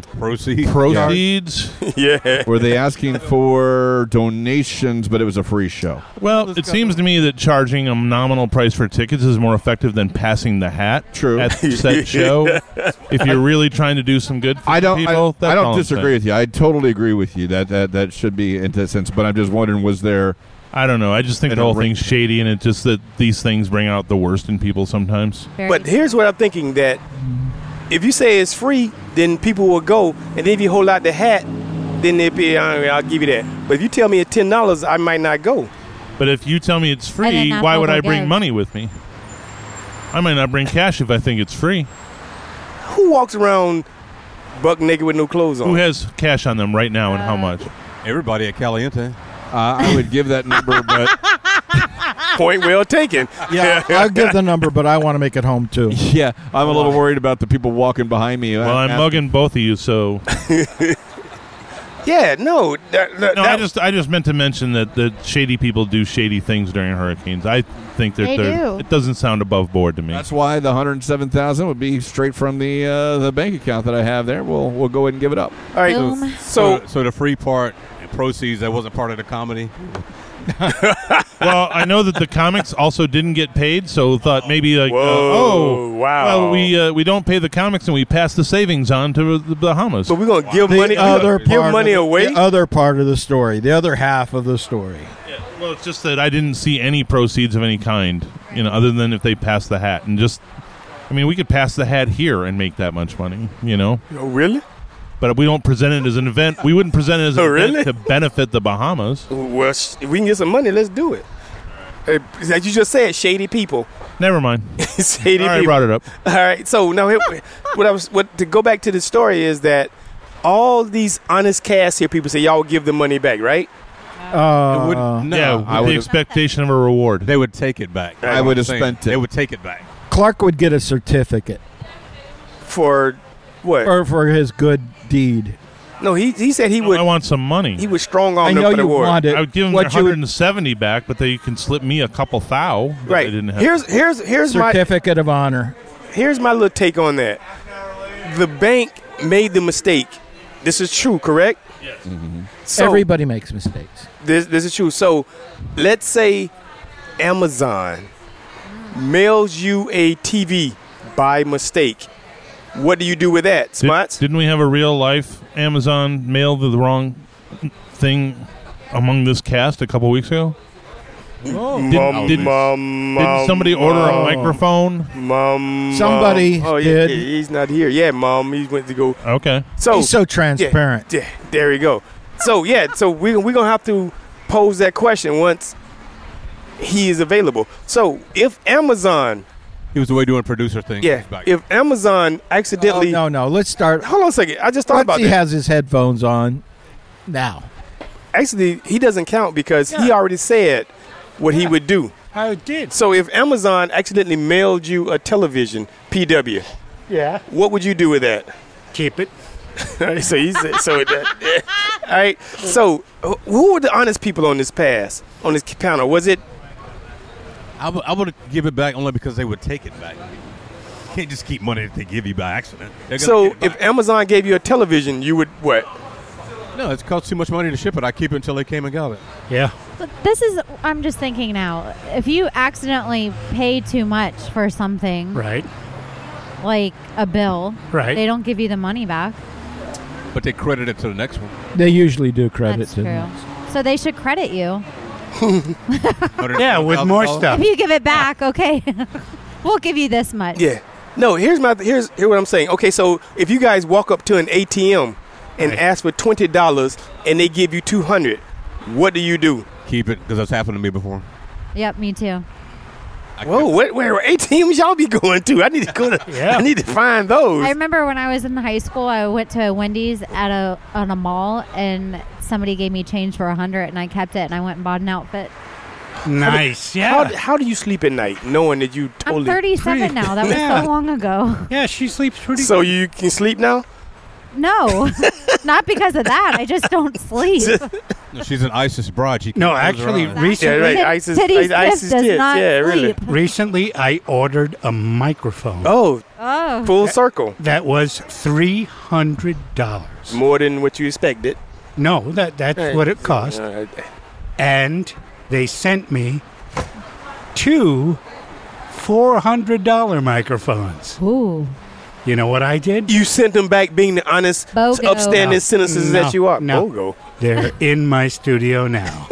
proceeds? Yeah. Were they asking for donations, but it was a free show? Well, it seems to me that charging a nominal price for tickets is more effective than passing the hat. True. At said show. If you're really trying to do some good for people, that's I all don't I'm disagree saying. with you. I totally agree with you that should be in that sense. But I'm just wondering, was there? I don't know. I just think And the a whole ring- thing's shady, and it's just that these things bring out the worst in people sometimes. But here's what I'm thinking: that if you say it's free, then people will go, and then if you hold out the hat, then they'll be, I'll give you that. But if you tell me it's $10, I might not go. But if you tell me it's And then free, that's why all would they'll I bring give. money with me? I might not bring cash if I think it's free. Who walks around buck naked with no clothes on? Who has cash on them right now, and how much? Everybody at Caliente. I would give that number, but Point well taken. Yeah, I'll give the number, but I want to make it home too. yeah, I'm a little worried about the people walking behind me. Well, I'm mugging both of you, so Yeah, no. no. I just meant to mention that shady people do shady things during hurricanes. I think that They do. it doesn't sound above board to me. That's why the $107,000 would be straight from the bank account that I have there. We'll go ahead and give it up. All right. Boom. So the free part, proceeds, that wasn't part of the comedy. Well, I know that the comics also didn't get paid, so thought maybe like, Whoa, wow. well, we don't pay the comics and we pass the savings on to the Bahamas. But we're gonna give money. Give money away. The other part of the story, the other half of the story. Well, it's just that I didn't see any proceeds of any kind, other than if they pass the hat. And we could pass the hat here and make that much money, Oh, really? But we don't present it as an event. We wouldn't present it as an event really? to benefit the Bahamas. Well, if we can get some money, let's do it. As you just said, shady people. Never mind. Shady I already people. brought it up. All right. So now, what to go back to the story is that all these honest cast here, people say y'all will give the money back, right? With the expectation of a reward. They would take it back. I would have spent it. They would take it back. Clark would get a certificate For what? or for his good deed. No, he said he would. I want some money. He was strong on I them know for the you award. want it. I would give them What you would- 170 back, but they can slip me a couple thou. that Right. they didn't have. Here's my Certificate of honor. here's my little take on that. The bank made the mistake. This is true, correct? Yes. So Everybody makes mistakes. this is true. So let's say Amazon mails you a TV by mistake. What do you do with that, Smots? Didn't we have a real life Amazon mail the wrong thing among this cast a couple weeks ago? Didn't somebody order a microphone? Somebody Oh, did. yeah, he's not here. Yeah, Mom. He went to go. Okay. So He's so transparent. Yeah, there we go. So we're gonna have to pose that question once he is available. So if Amazon, He was away doing a producer thing. yeah, He's back. if Amazon accidentally, No. Let's start. hold on a second. I just thought Once about he that. has his headphones on. Now. Actually, he doesn't count because he already said what he would do. I did. So if Amazon accidentally mailed you a television, PW, Yeah. what would you do with that? Keep it. All right, so he said, all right. So who were the honest people on this panel? Was it? I would give it back only because they would take it back. You can't just keep money that they give you by accident. They're gonna So get it if back. Amazon gave you a television, you would what? No, it's cost too much money to ship it. I keep it until they came and got it. Yeah. But this is, I'm just thinking now, if you accidentally pay too much for something, Right. like a bill, Right. they don't give you the money back. But they credit it to the next one. They usually do credit That's to true. them. So they should credit you. Yeah, with more $100,000. stuff. If you give it back, okay, we'll give you this much. Yeah. No. Here's what I'm saying. Okay, so if you guys walk up to an ATM and Right. ask for $20 and they give you $200, what do you do? Keep it because that's happened to me before. Yep, me too. Whoa, where ATMs y'all be going to? I need to go to. Yeah. I need to find those. I remember when I was in high school, I went to a Wendy's on a mall, and somebody gave me change for $100, and I kept it, and I went and bought an outfit. Nice. Yeah. How do you sleep at night knowing that you I'm totally? 37 now. That was Yeah. so long ago. Yeah, she sleeps pretty So good. you can sleep now? No, not because of that. I just don't sleep. No, she's an ISIS bride. She No, can close her actually, eyes. Yeah, recently, right. Tit- ISIS, Titty Stiff ISIS does tits. not Yeah, really. sleep. recently I ordered a microphone. Oh, Oh, full circle. That was $300. More than what you expected. No, that's Hey. what it cost. And they sent me 2 $400 microphones. ooh. You know what I did? You sent them back being the honest, Bogo. upstanding No. citizens No. that you are. No. Bogo. They're in my studio now.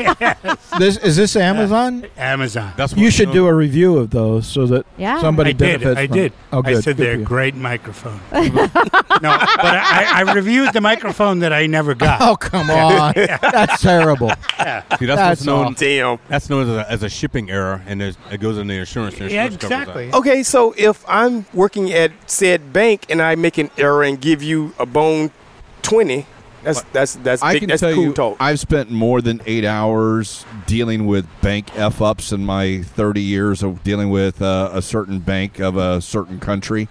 Is this Amazon? Amazon. That's what You we're should doing. do a review of those so that Yeah. somebody I did. benefits I from did. Oh, good. I said Good they're for you. great microphones. No, but I reviewed the microphone that I never got. Oh, come on. That's terrible. See, that's That's what's known. Damn. That's known as a shipping error, and it goes in the insurance. The Yeah, insurance covers that. exactly. Okay, so if I'm working at said bank and I make an error and give you a bone 20, that's I big, can that's tell cool you, talk. I've spent more than 8 hours dealing with bank f-ups in my 30 years of dealing with a certain bank of a certain country.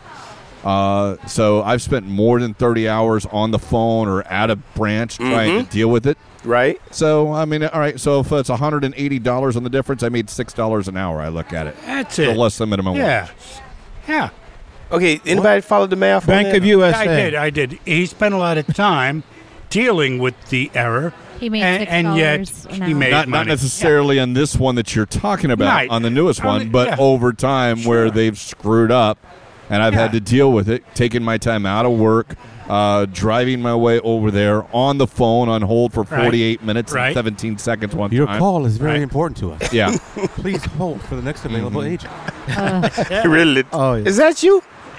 So I've spent more than 30 hours on the phone or at a branch trying to deal with it. Right. So, I mean, all right, so if it's $180 on the difference, I made $6 an hour, I look at it. That's So it. less than minimum Yeah. wage. Yeah. Okay, anybody follow the math? Bank on that? of USA. I did. He spent a lot of time dealing with the error. He made and yet $6 an he hour. made Not money. necessarily on this one that you're talking about, Right. on the newest On one, the- but yeah. over time where they've screwed up and I've had Yeah. to deal with it, taking my time out of work, driving my way over there on the phone on hold for 48 minutes and Right. 17 seconds one Your time. call is very Right. important to us. Yeah. Please hold for the next available agent. Really? Oh, yeah. Is that you?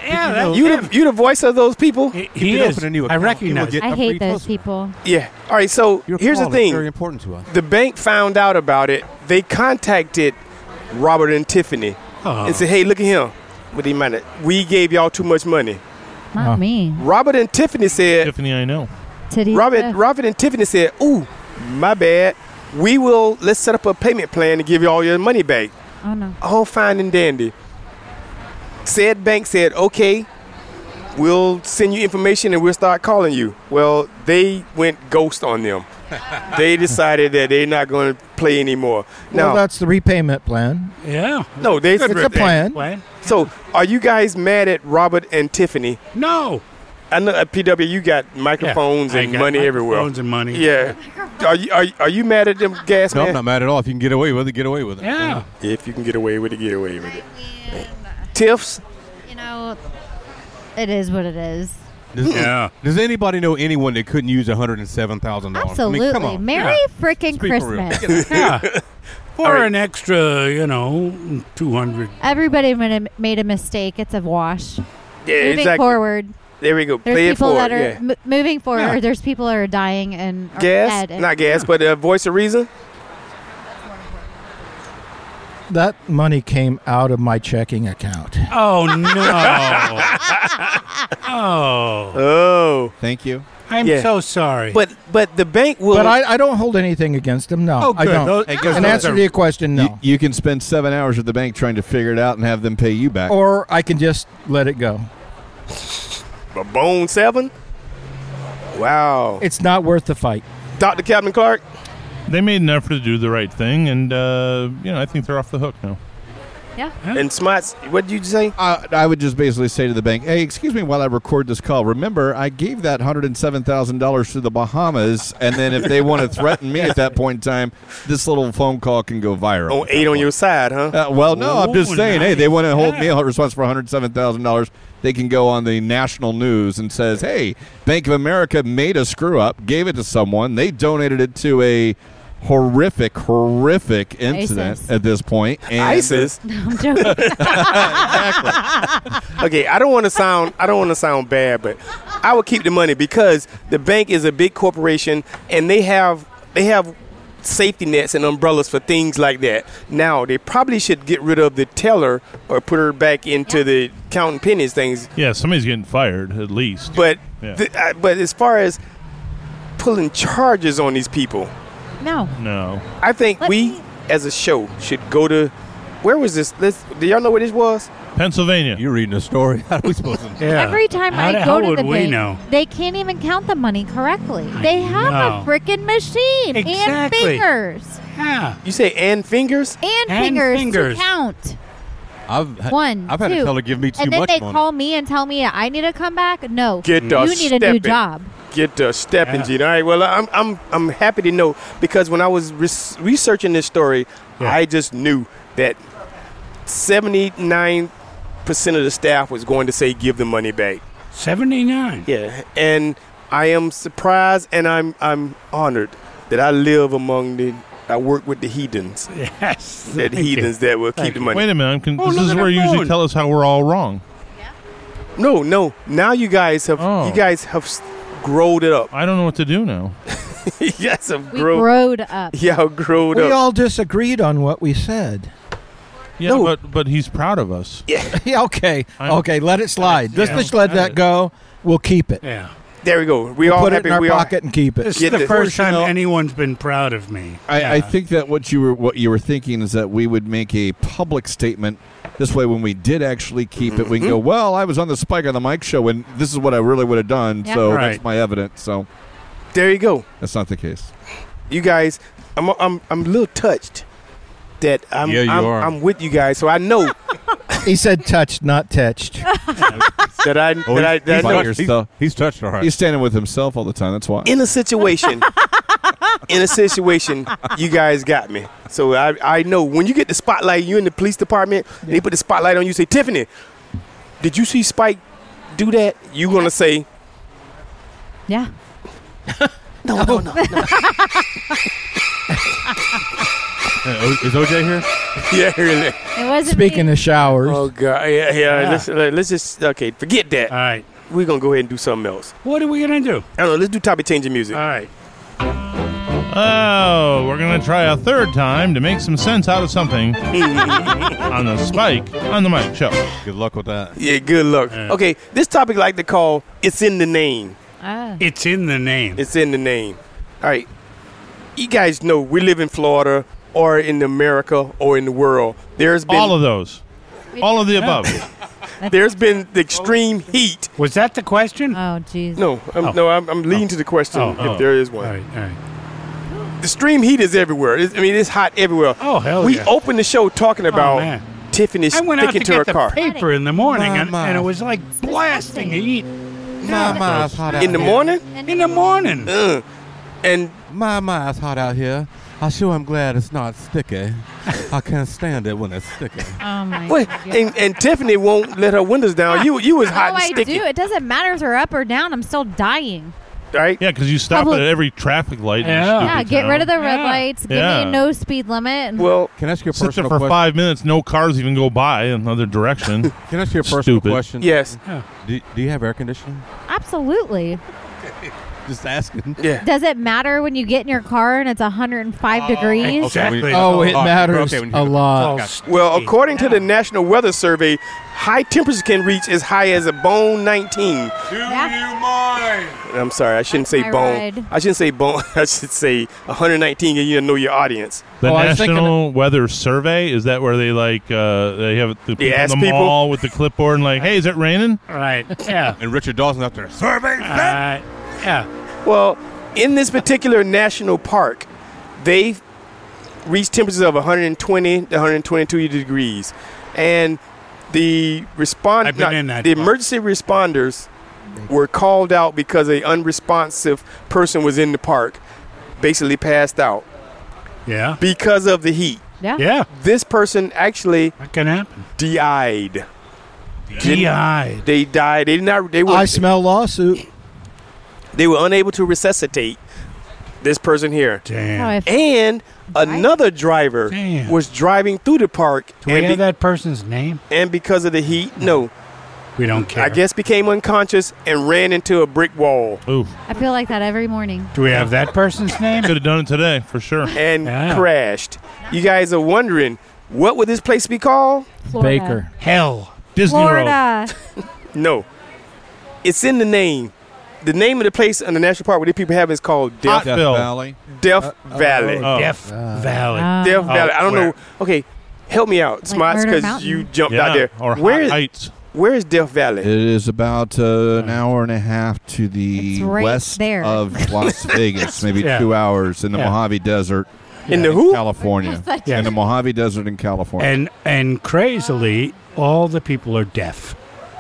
Yeah, you the voice of those people. he is. I recognize. I hate those people. Yeah. All right. So here's the thing. Very important to us. The bank found out about it. They contacted Robert and Tiffany and said, "Hey, look at him. What do you mind? We gave y'all too much money." Not me. Robert and Tiffany said. Tiffany, I know. Robert and Tiffany said, "Ooh, my bad. Let's set up a payment plan to give you all your money back." Oh no. All fine and dandy. Said bank said, "Okay, we'll send you information and we'll start calling you." Well, they went ghost on them. They decided that they're not going to play anymore. Well, that's the repayment plan. Yeah. No, it's a plan. So, are you guys mad at Robert and Tiffany? No. I know at PW you got microphones and money everywhere. Microphones and money. Yeah. Are you mad at them, Gas No, Man? I'm not mad at all. If you can get away with it, get away with it. Yeah. If you can get away with it, get away with it. Tiffs? You know, it is what it is. Does anybody know anyone that couldn't use $107,000? Absolutely. I mean, come on. Merry frickin' Christmas. Yeah. For an extra, 200. Everybody made a mistake. It's a wash. Yeah, Moving exactly. forward. There we go. There's Play it people forward. that are moving forward. Yeah. There's people that are dying and are Gas? dead. And Not gas, but voice of reason? That money came out of my checking account. Oh, no. Oh. Thank you. I'm so sorry. But the bank will. But I don't hold anything against them. No, Oh, I good. don't. Those- In answer to your question, no. You can spend 7 hours at the bank trying to figure it out and have them pay you back. Or I can just let it go. A bone 7? Wow. It's not worth the fight. Dr. Captain Clark? They made an effort to do the right thing, and I think they're off the hook now. Yeah. And Smots, what did you say? I would just basically say to the bank, hey, excuse me while I record this call. Remember, I gave that $107,000 to the Bahamas, and then if they want to threaten me at that point in time, this little phone call can go viral. Oh, 8 on your side, huh? Well, no, I'm just Ooh, saying, hey, nice. they want to hold me responsible for $107,000. They can go on the national news and says, hey, Bank of America made a screw up, gave it to someone. They donated it to a horrific incident ISIS. at this point. And ISIS? No, I'm joking. Okay, I don't want to sound bad, but I would keep the money because the bank is a big corporation and they have safety nets and umbrellas for things like that. Now, they probably should get rid of the teller or put her back into the counting pennies things. Yeah, somebody's getting fired at least. But Yeah. but as far as pulling charges on these people, No. I think we as a show should go to where was this? Do y'all know where this was? Pennsylvania. You're reading a story. How are we supposed to know? Yeah. Every time How I the go hell to would the we bank, know? they can't even count the money correctly. They have know. a freaking machine and Exactly. fingers Yeah. You say and fingers? and And fingers fingers. to count. I've One, had two. to tell her to give me too And then much they money. call me and tell me I need to come back. No, Get the you need a new stepping. job. Get the stepping, Yeah. Gene. All right. Well, I'm happy to know because when I was researching this story, Yeah. I just knew that 79% of the staff was going to say give the money back. 79. Yeah, and I am surprised and I'm honored that I live among I work with the heathens. Yes. That heathens that will keep the money. Wait a minute. Oh, This look is at where the you usually moon. tell us how we're all wrong. No. Now you guys have growed it up. I don't know what to do now. You guys have We growed up. Yeah, growed We up. all disagreed on what we said. Yeah, No. but he's proud of us. Yeah, okay. I'm- Okay, let it slide. Yeah. Just let that go. We'll keep it. Yeah. There we go. We We'll all put it happy. in our we all pocket and keep it. This Get is the the- first time You know- anyone's been proud of me. I Yeah. think that what you were thinking is that we would make a public statement. This way, when we did actually keep it, we can go, well, I was on the Spike on the Mike show, and this is what I really would have done, Yeah. so Right. that's my evidence. So There you go. that's not the case. You guys, I'm a little touched that I'm Yeah, you are. I'm with you guys, so I know He said touched, not touched. that I Oh, that I he's, know. touched, he's touched all right. He's standing with himself all the time. That's why. In a situation, you guys got me. So I know when you get the spotlight, you in the police department, they put the spotlight on you. Say, Tiffany, did you see Spike do that? You gonna say, Yeah. no. Is OJ here? Yeah, really. It It wasn't Speaking me. of showers, Oh God, yeah. Let's just forget that. All right. We're gonna go ahead and do something else. What are we going to do? I don't know. Let's do topic changing music. All right. Oh, we're going to try a third time to make some sense out of something on the Spike on the Mike Show. Good luck with that. Yeah, good luck. Okay, this topic I like to call "It's in the Name." It's in the name. It's in the name. All right, you guys know we live in Florida or in America or in the world. There's been All of those. All of the above. There's been the extreme heat. Was that the question? Oh, jeez. No, I'm leading to the question if there is one. All right. The extreme heat is everywhere. It's hot everywhere. Oh, hell we yeah. opened the show talking about man. Tiffany I went out to sticking to her get the car. paper in the morning, and it was like blasting heat. My, it's hot out In the here. morning? In the morning. And My, it's hot out here. I sure am glad it's not sticky. I can't stand it when it's sticky. Oh, my wait, God. and Tiffany won't let her windows down. You was hot Oh, and I sticky. do. It doesn't matter if they're up or down. I'm still dying. Right? Yeah, because you stop Public- at every traffic light. in Yeah. stupid Yeah, get town. rid of the red lights. Give Yeah. me a no speed limit. And Well, Can I ask you a Sit there personal for question? 5 minutes, no cars even go by in another direction. Can I ask you a personal Stupid. question? yes. Do you have air conditioning? absolutely. Just asking. Yeah. Does it matter when you get in your car and it's 105 degrees? Exactly. oh, it Oh, matters okay, when a you- lot. Well, according to the National Weather Survey, high temperatures can reach as high as a bone 19. I'm sorry, I shouldn't say my bone. ride. I shouldn't say bone. I should say 119, and you know your audience. The I was thinking- National Weather Survey, is that where they they have the people ask in the people? mall with the clipboard and like, hey, is it raining? Right. Yeah. And Richard Dawson's out there. Survey. Yeah. Well, in this particular national park, they reach temperatures of 120 to 122 degrees, and the I've been in that the park. emergency responders were called out because an unresponsive person was in the park, basically passed out Yeah. because of the heat. Yeah. Yeah. This person actually That can happen. died. DI. They died. They did not. They were. I smell lawsuit. They were unable to resuscitate this person here. Damn. Oh, if- And another driver Damn. was driving through the park, Do we and, have that person's name? and because of the heat, no, We don't care. I guess became unconscious and ran into a brick wall Ooh, I feel like that every morning. Do we have that person's name? could have done it today for sure. and Yeah. crashed. You guys are wondering, what would this place be called? Florida. Baker. Hell. Disney Road. Florida. No. It's in the name. The name of the place in the national park where the people have is called Death, Death Bill. Valley. Death Valley. Oh. Death Valley. Death Oh. Valley. I don't where? know. Okay, help me out, Smarts, Murder because Mountain? you jumped Yeah, out there. or Where Hot is Heights. where is Death Valley? It is about an hour and a half to the It's right west there. of Las Vegas, maybe Yeah. 2 hours in the Yeah. Mojave Desert In the who? California. Yeah. In the Mojave Desert in California. And crazily, all the people are deaf.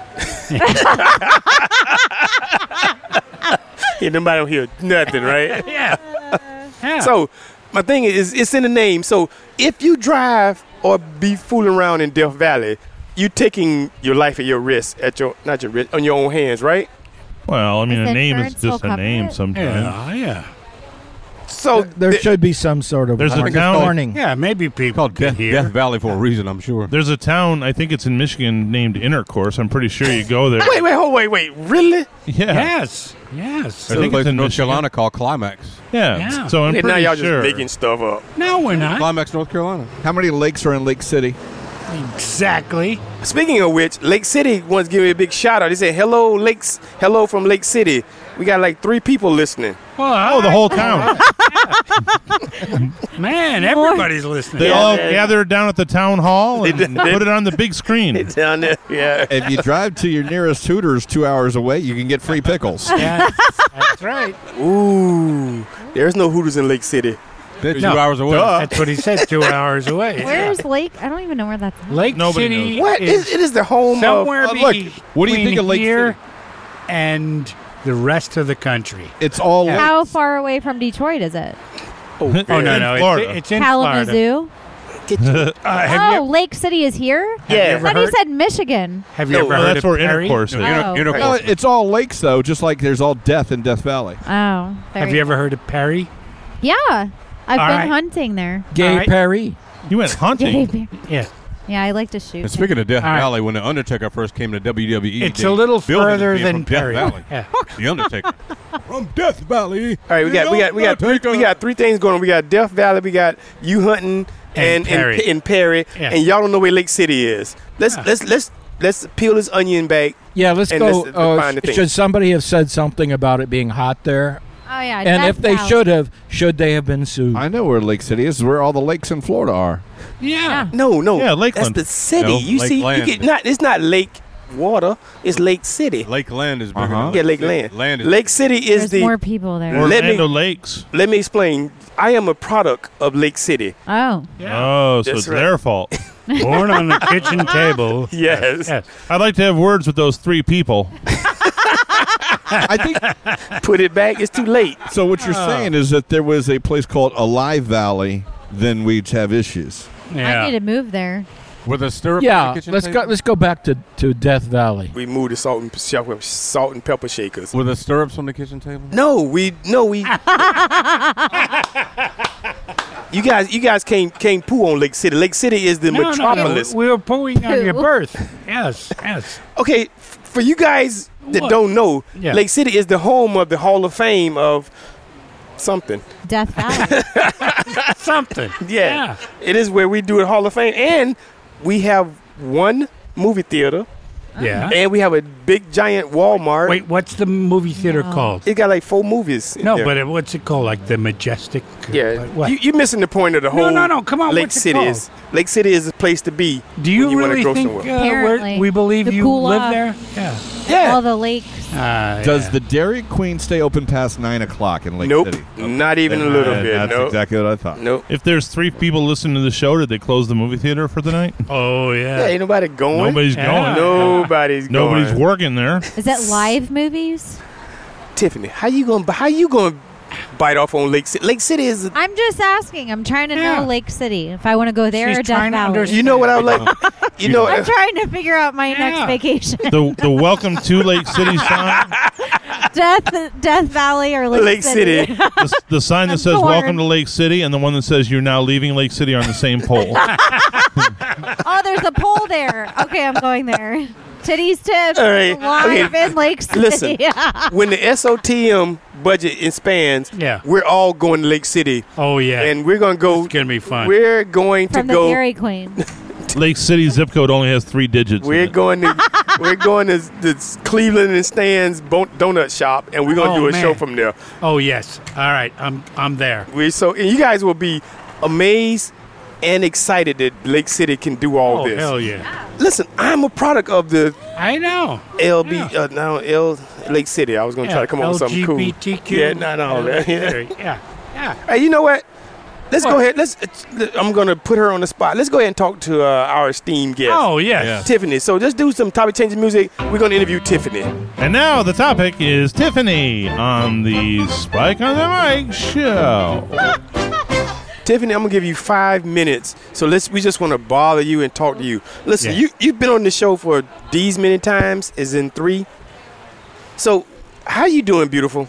Yeah, nobody don't hear nothing, right? Yeah. Yeah. So my thing is, it's in the name. So if you drive or be fooling around in Death Valley, you taking your life at your risk, not your risk, on your own hands, right? Well, I mean, Does a name is insurance still just a cover name it? sometimes. Yeah. So There should be some sort of There's a town- warning. Yeah, maybe people Called can Death, hear. Death Valley for a reason, I'm sure. There's a town, I think it's in Michigan, named Intercourse. I'm pretty sure you go there. wait, really? Yeah. Yes. Yes. I think it's it's in in North Michigan. Carolina called Climax. Yeah. Yeah. So I'm And pretty now y'all sure. just making stuff up. No, we're not. Climax, North Carolina. How many lakes are in Lake City? Exactly. Speaking of which, Lake City wants to give me a big shout out. They said, hello from Lake City. We got like 3 people listening. Well, Oh, the whole town. man, everybody's listening. They Yeah, all man. gathered down at the town hall and did. put it on the big screen. It's down there, yeah. If you drive to your nearest Hooters 2 hours away, you can get free pickles. Yeah, that's right. Ooh, there's no Hooters in Lake City. They're 2 No. hours away. That's what he said. 2 hours away. Where's Lake? I don't even know where that's at. Lake Nobody City? knows. What? Is It is the home somewhere of. look, what do you think of Lake here City? and the rest of the country? It's all How far away from Detroit is it? Oh no, no, Florida. it's in Florida. Kalamazoo. Have you, Oh, Lake City is here? have you Yeah. I ever thought he heard? said Michigan. Have you No, ever Well, heard that's of where Perry? Intercourse is. Oh. No, it's all lakes though, just like there's all death in Death Valley. Oh. there Have you ever heard of Perry? Yeah. I've All been right. hunting there. Gay All right. Perry. You went hunting. Gay bear. Yeah. Yeah, I like to shoot. And speaking of Death All right. Valley, when the Undertaker first came to WWE, It's they a little billed him as further being than from Death Perry. Valley. Yeah. The Undertaker from Death Valley. All right, we got three things going on. We got Death Valley, we got you hunting and Perry. Perry, Yeah. and y'all don't know where Lake City is. Let's peel this onion back. Yeah, let's and go. find the thing. Should somebody have said something about it being hot there? Oh yeah, And Death if they Valley. should they have been sued? I know where Lake City is. Where all the lakes in Florida are. Yeah. No, Yeah, that's Lakeland. the city. No, you see, Lakeland. it's not Lake Water. It's Lake City. Lake Land is bigger. Uh-huh. than Yeah, Lake Land. Land is Lake City is There's more people there. Let me- Orlando Lakes. Let me explain. I am a product of Lake City. Oh. Oh, so That's it's right. their fault. Born on the kitchen table. Yes. Yes. I'd like to have words with those three people. I think. Put it back. It's too late. So what you're saying is that there was a place called Alive Valley, then we'd have issues. I need to move there. with a stirrup. Yeah, let's go back to Death Valley. We moved to salt and pepper shakers. With the stirrups on the kitchen table. No, we. You guys came poo on Lake City. Lake City is the metropolis. We were pooing on your birth. Yes. Okay, for you guys that What? don't know, Yeah. Lake City is the home of the Hall of Fame of something. Death Valley. Something. Yeah. It is where we do the Hall of Fame. And we have one movie theater. Yeah. And we have a big giant Walmart. Wait, what's the movie theater called? It got like 4 movies. in No, there. but what's it called? Like the Majestic? Yeah, What? you're missing the point of the whole. No, come on, Lake what's it City called? is Lake City is a place to be. Do you when you wanna really go think somewhere. Apparently. we believe The you cool live off. there? Yeah. Yeah. All the lakes. Does the Dairy Queen stay open past 9 o'clock in Lake Nope, City? not even a little bit. That's Nope. exactly what I thought. Nope. If there's 3 people listening to the show, did they close the movie theater for the night? Oh, Yeah, ain't nobody going. Nobody's going. Nobody's going. Nobody's working there. Is that live movies? Tiffany, how you gonna bite off on Lake City? Lake City is. I'm just asking. I'm trying to know Lake City. If I want to go there She's or Death trying to Valley. understand. You know what I would like? You know. I'm trying to figure out my next vacation. The welcome to Lake City sign. Death Valley or Lake City. The sign that I'm says torn. welcome to Lake City and the one that says you're now leaving Lake City are on the same pole. Oh, there's a pole there. Okay, I'm going there. Titties tips All right, live okay. in Lake City. Listen, when the SOTM budget expands, we're all going to Lake City. Oh, yeah. And we're going to go. It's going to be fun. We're going From to the go. Dairy Queen. Lake City zip code only has 3 digits. We're going to the Cleveland and Stan's donut shop, and we're going to do a show from there. Oh, yes. All right. I'm there. And you guys will be amazed and excited that Lake City can do all Oh, this. hell yeah. Listen, I'm a product of the I know. Lake City. I was going to try to come up with something cool. LGBTQ. Yeah, not all that. Yeah. Hey, you know what? Let's go ahead. I'm going to put her on the spot. Let's go ahead and talk to our esteemed guest. Oh, yes. Tiffany. So let's do some topic changing music. We're going to interview Tiffany. And now the topic is Tiffany on the Spike on the Mic show. Tiffany, I'm gonna give you 5 minutes. So we just want to bother you and talk to you. Listen, Yeah. you've been on the show for these many times, as in 3. So how you doing, beautiful?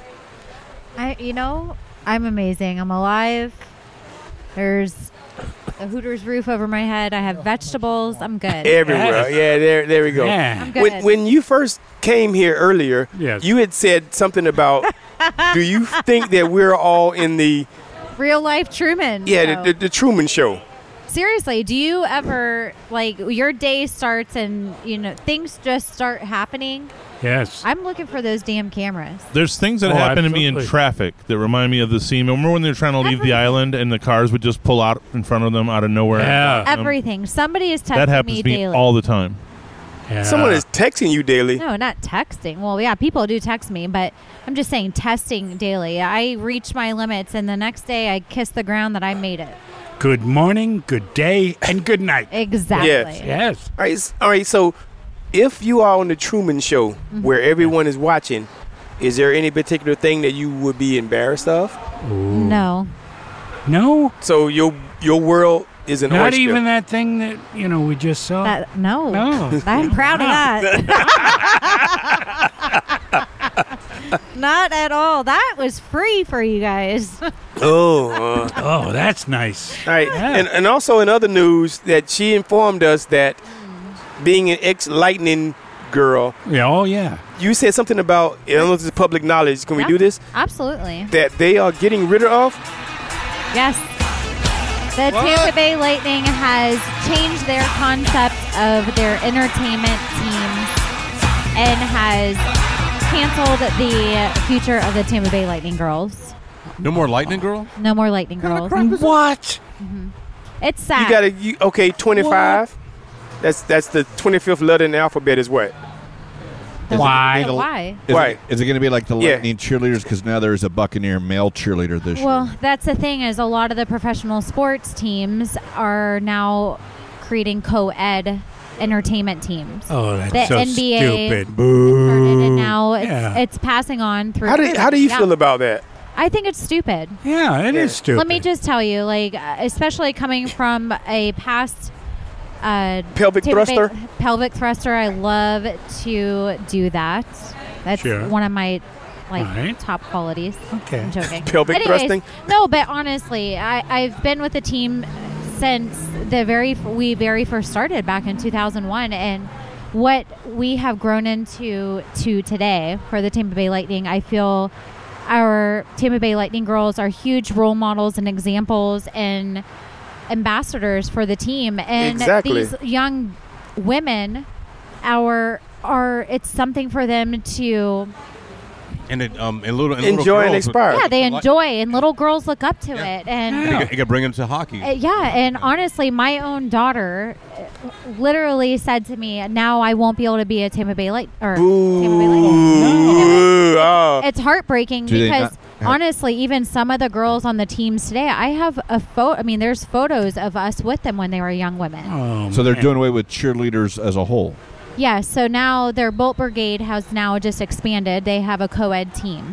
I'm amazing. I'm alive. There's a Hooters roof over my head. I have vegetables. I'm good. Everywhere. Yeah, there we go. Yeah. I'm good. When you first came here earlier, Yes. you had said something about, do you think that we're all in the Real life Truman. show. the Truman Show? Seriously, do you ever, your day starts and, things just start happening? Yes. I'm looking for those damn cameras. There's things that happen to me in traffic that remind me of the scene. Remember when they were trying to leave the island and the cars would just pull out in front of them out of nowhere? Yeah. Everything. Somebody is texting That happens me to me daily. all the time. Yeah. Someone is texting you daily. No, not texting. Well, yeah, people do text me, but I'm just saying testing daily. I reach my limits, and the next day I kiss the ground that I made it. Good morning, good day, and good night. Exactly. Yes. All right. So, if you are on the Truman Show, where everyone is watching, is there any particular thing that you would be embarrassed of? No. No? So your world is an Not oyster. even that thing that, we just saw? No. No. I'm proud of that. Not at all. That was free for you guys. Oh, that's nice. All right. Yeah. And also in other news that she informed us that being an ex-Lightning girl, Yeah. Oh, yeah. you said something about, I don't know if this is public knowledge. Can we do this? Absolutely. That they are getting rid of? Yes. The Tampa Bay Lightning has changed their concept of their entertainment teams and has canceled the future of the Tampa Bay Lightning girls. No more Lightning Girl? No more Lightning girls. What? It's sad. You got to, 25. That's the 25th letter in the alphabet is what? Why? Why? Is it going to be like the Yeah. Lightning cheerleaders? Because now there's a Buccaneer male cheerleader this year. Well, that's the thing is a lot of the professional sports teams are now creating co-ed entertainment teams. Oh, that's the so NBA stupid. started, and now Yeah. it's passing on through. How do you feel about that? I think it's stupid. Yeah, it is stupid. Let me just tell you, like, especially coming from a past pelvic thruster. Pelvic thruster. I love to do that. That's Sure. one of my Right. top qualities. Okay. I'm joking. Pelvic thrusting? No, but honestly, I've been with the team since we very first started back in 2001, and what we have grown into today for the Tampa Bay Lightning, I feel our Tampa Bay Lightning girls are huge role models and examples and ambassadors for the team, and Exactly. these young women it's something for them to And little Enjoy and girls- inspire. yeah, they enjoy, and little girls look up to it, and It could bring them to hockey. yeah, and honestly, my own daughter literally said to me, "Now I won't be able to be a Tampa Bay Light or Tampa Bay Lightning." Ooh, oh. It's heartbreaking Do they because not- honestly, even some of the girls on the teams today, I have a photo. I mean, there's photos of us with them when they were young women. Oh, So they're man. doing away with cheerleaders as a whole. Yeah, so now their Bolt Brigade has now just expanded. They have a co-ed team.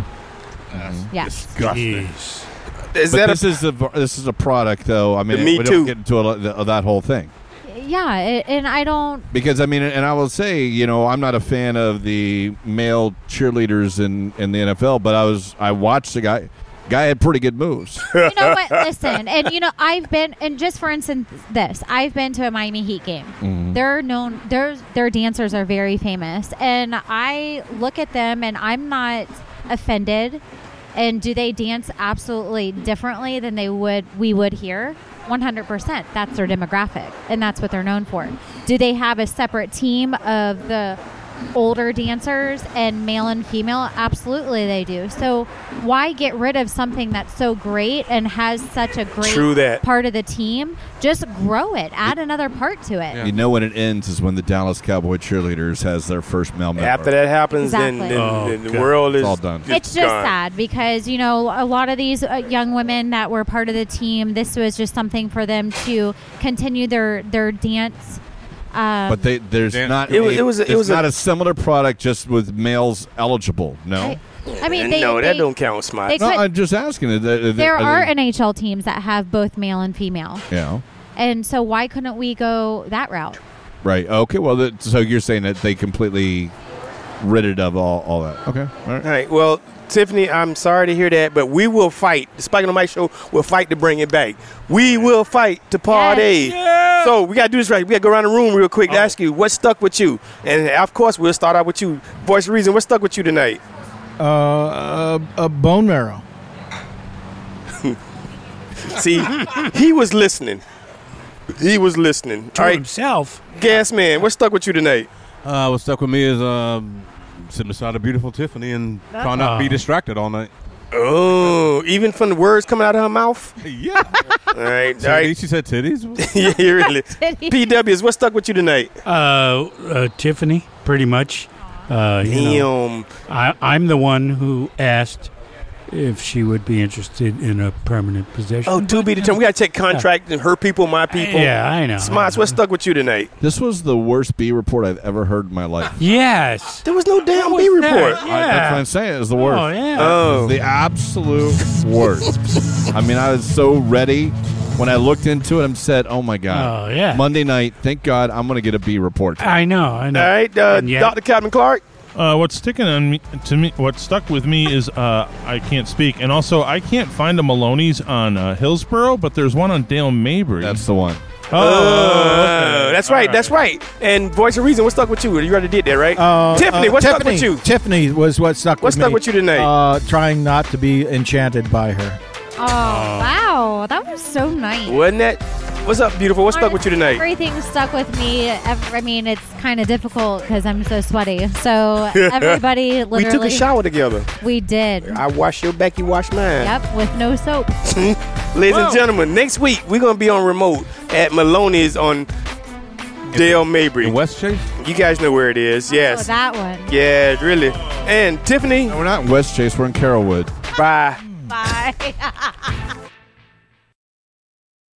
Yes. Disgusting. Jeez. Is But that this is a product, though. I mean, The Me we Too. don't get into that whole thing. Yeah, and I don't. Because I mean, and I will say, I'm not a fan of the male cheerleaders in the NFL, but I watched the guy. Guy had pretty good moves. You know what? Listen, and I've been, and just for instance, I've been to a Miami Heat game. They're known. Their dancers are very famous, and I look at them, and I'm not offended. And do they dance absolutely differently than we would here? 100%. That's their demographic, and that's what they're known for. Do they have a separate team of the older dancers and male and female? Absolutely they do. So why get rid of something that's so great and has such a great True that. part of the team? Just grow it. Add another part to it. You know when it ends is when the Dallas Cowboy cheerleaders has their first male member. after that happens, then Exactly. the world is It's all done. It's just gone. sad because, a lot of these young women that were part of the team, this was just something for them to continue their dance. But there's not. It was not a similar product just with males eligible. No. I mean, that don't count, Smart. they No, could- I'm just asking. there are NHL teams that have both male and female. Yeah. And so why couldn't we go that route? Right. Okay. Well, so you're saying that they completely rid it of all that. Okay. All right. All right. Well, Tiffany, I'm sorry to hear that, but we will fight. The Spike on the Mic show will fight to bring it back. We will fight to party. Yes. So we got to do this right. We got to go around the room real quick to ask you what stuck with you. And, of course, we'll start out with you. Voice of Reason, what stuck with you tonight? A bone marrow. See, he was listening. He was listening. To All right. himself. Gas Man, what stuck with you tonight? What stuck with me is sitting beside a beautiful Tiffany and trying not to be distracted all night. Oh, even from the words coming out of her mouth? Yeah. All right. All right. She said titties. Yeah, really. PWs, what stuck with you tonight? Tiffany, pretty much. Damn. I'm the one who asked if she would be interested in a permanent position. Oh, to be determined. We got to check contract and her people, my people. Yeah, I know. Smarts, what stuck with you tonight? This was the worst B report I've ever heard in my life. Yes. There was no damn B report. that? That's what I'm saying. It was the worst. Oh, yeah. It Oh. was the absolute worst. I mean, I was so ready. When I looked into it, I said, oh, my God. Oh, yeah. Monday night, thank God I'm going to get a B report. I know. All right, And yet- Dr. Captain Clark. What's sticking on me to me? What stuck with me is I can't speak, and also I can't find a Maloney's on Hillsborough, but there's one on Dale Mabry. That's the one. Okay. That's right. That's right. And Voice of Reason, what stuck with you? You already did that, right? Tiffany, what stuck with you? Tiffany was what stuck with me. What stuck with you tonight? Trying not to be enchanted by her. Oh, wow. That was so nice. Wasn't that? What's up, beautiful? What stuck with you tonight? Everything stuck with me. I mean, it's kind of difficult because I'm so sweaty. So everybody literally. We took a shower together. We did. I washed your back, you washed mine. Yep, with no soap. Ladies and gentlemen, next week we're going to be on remote at Maloney's on Dale Mabry. In West Chase? You guys know where it is. Yes. Oh, that one. Yeah, really. And Tiffany. No, we're not in West Chase. We're in Carrollwood. Bye. Bye.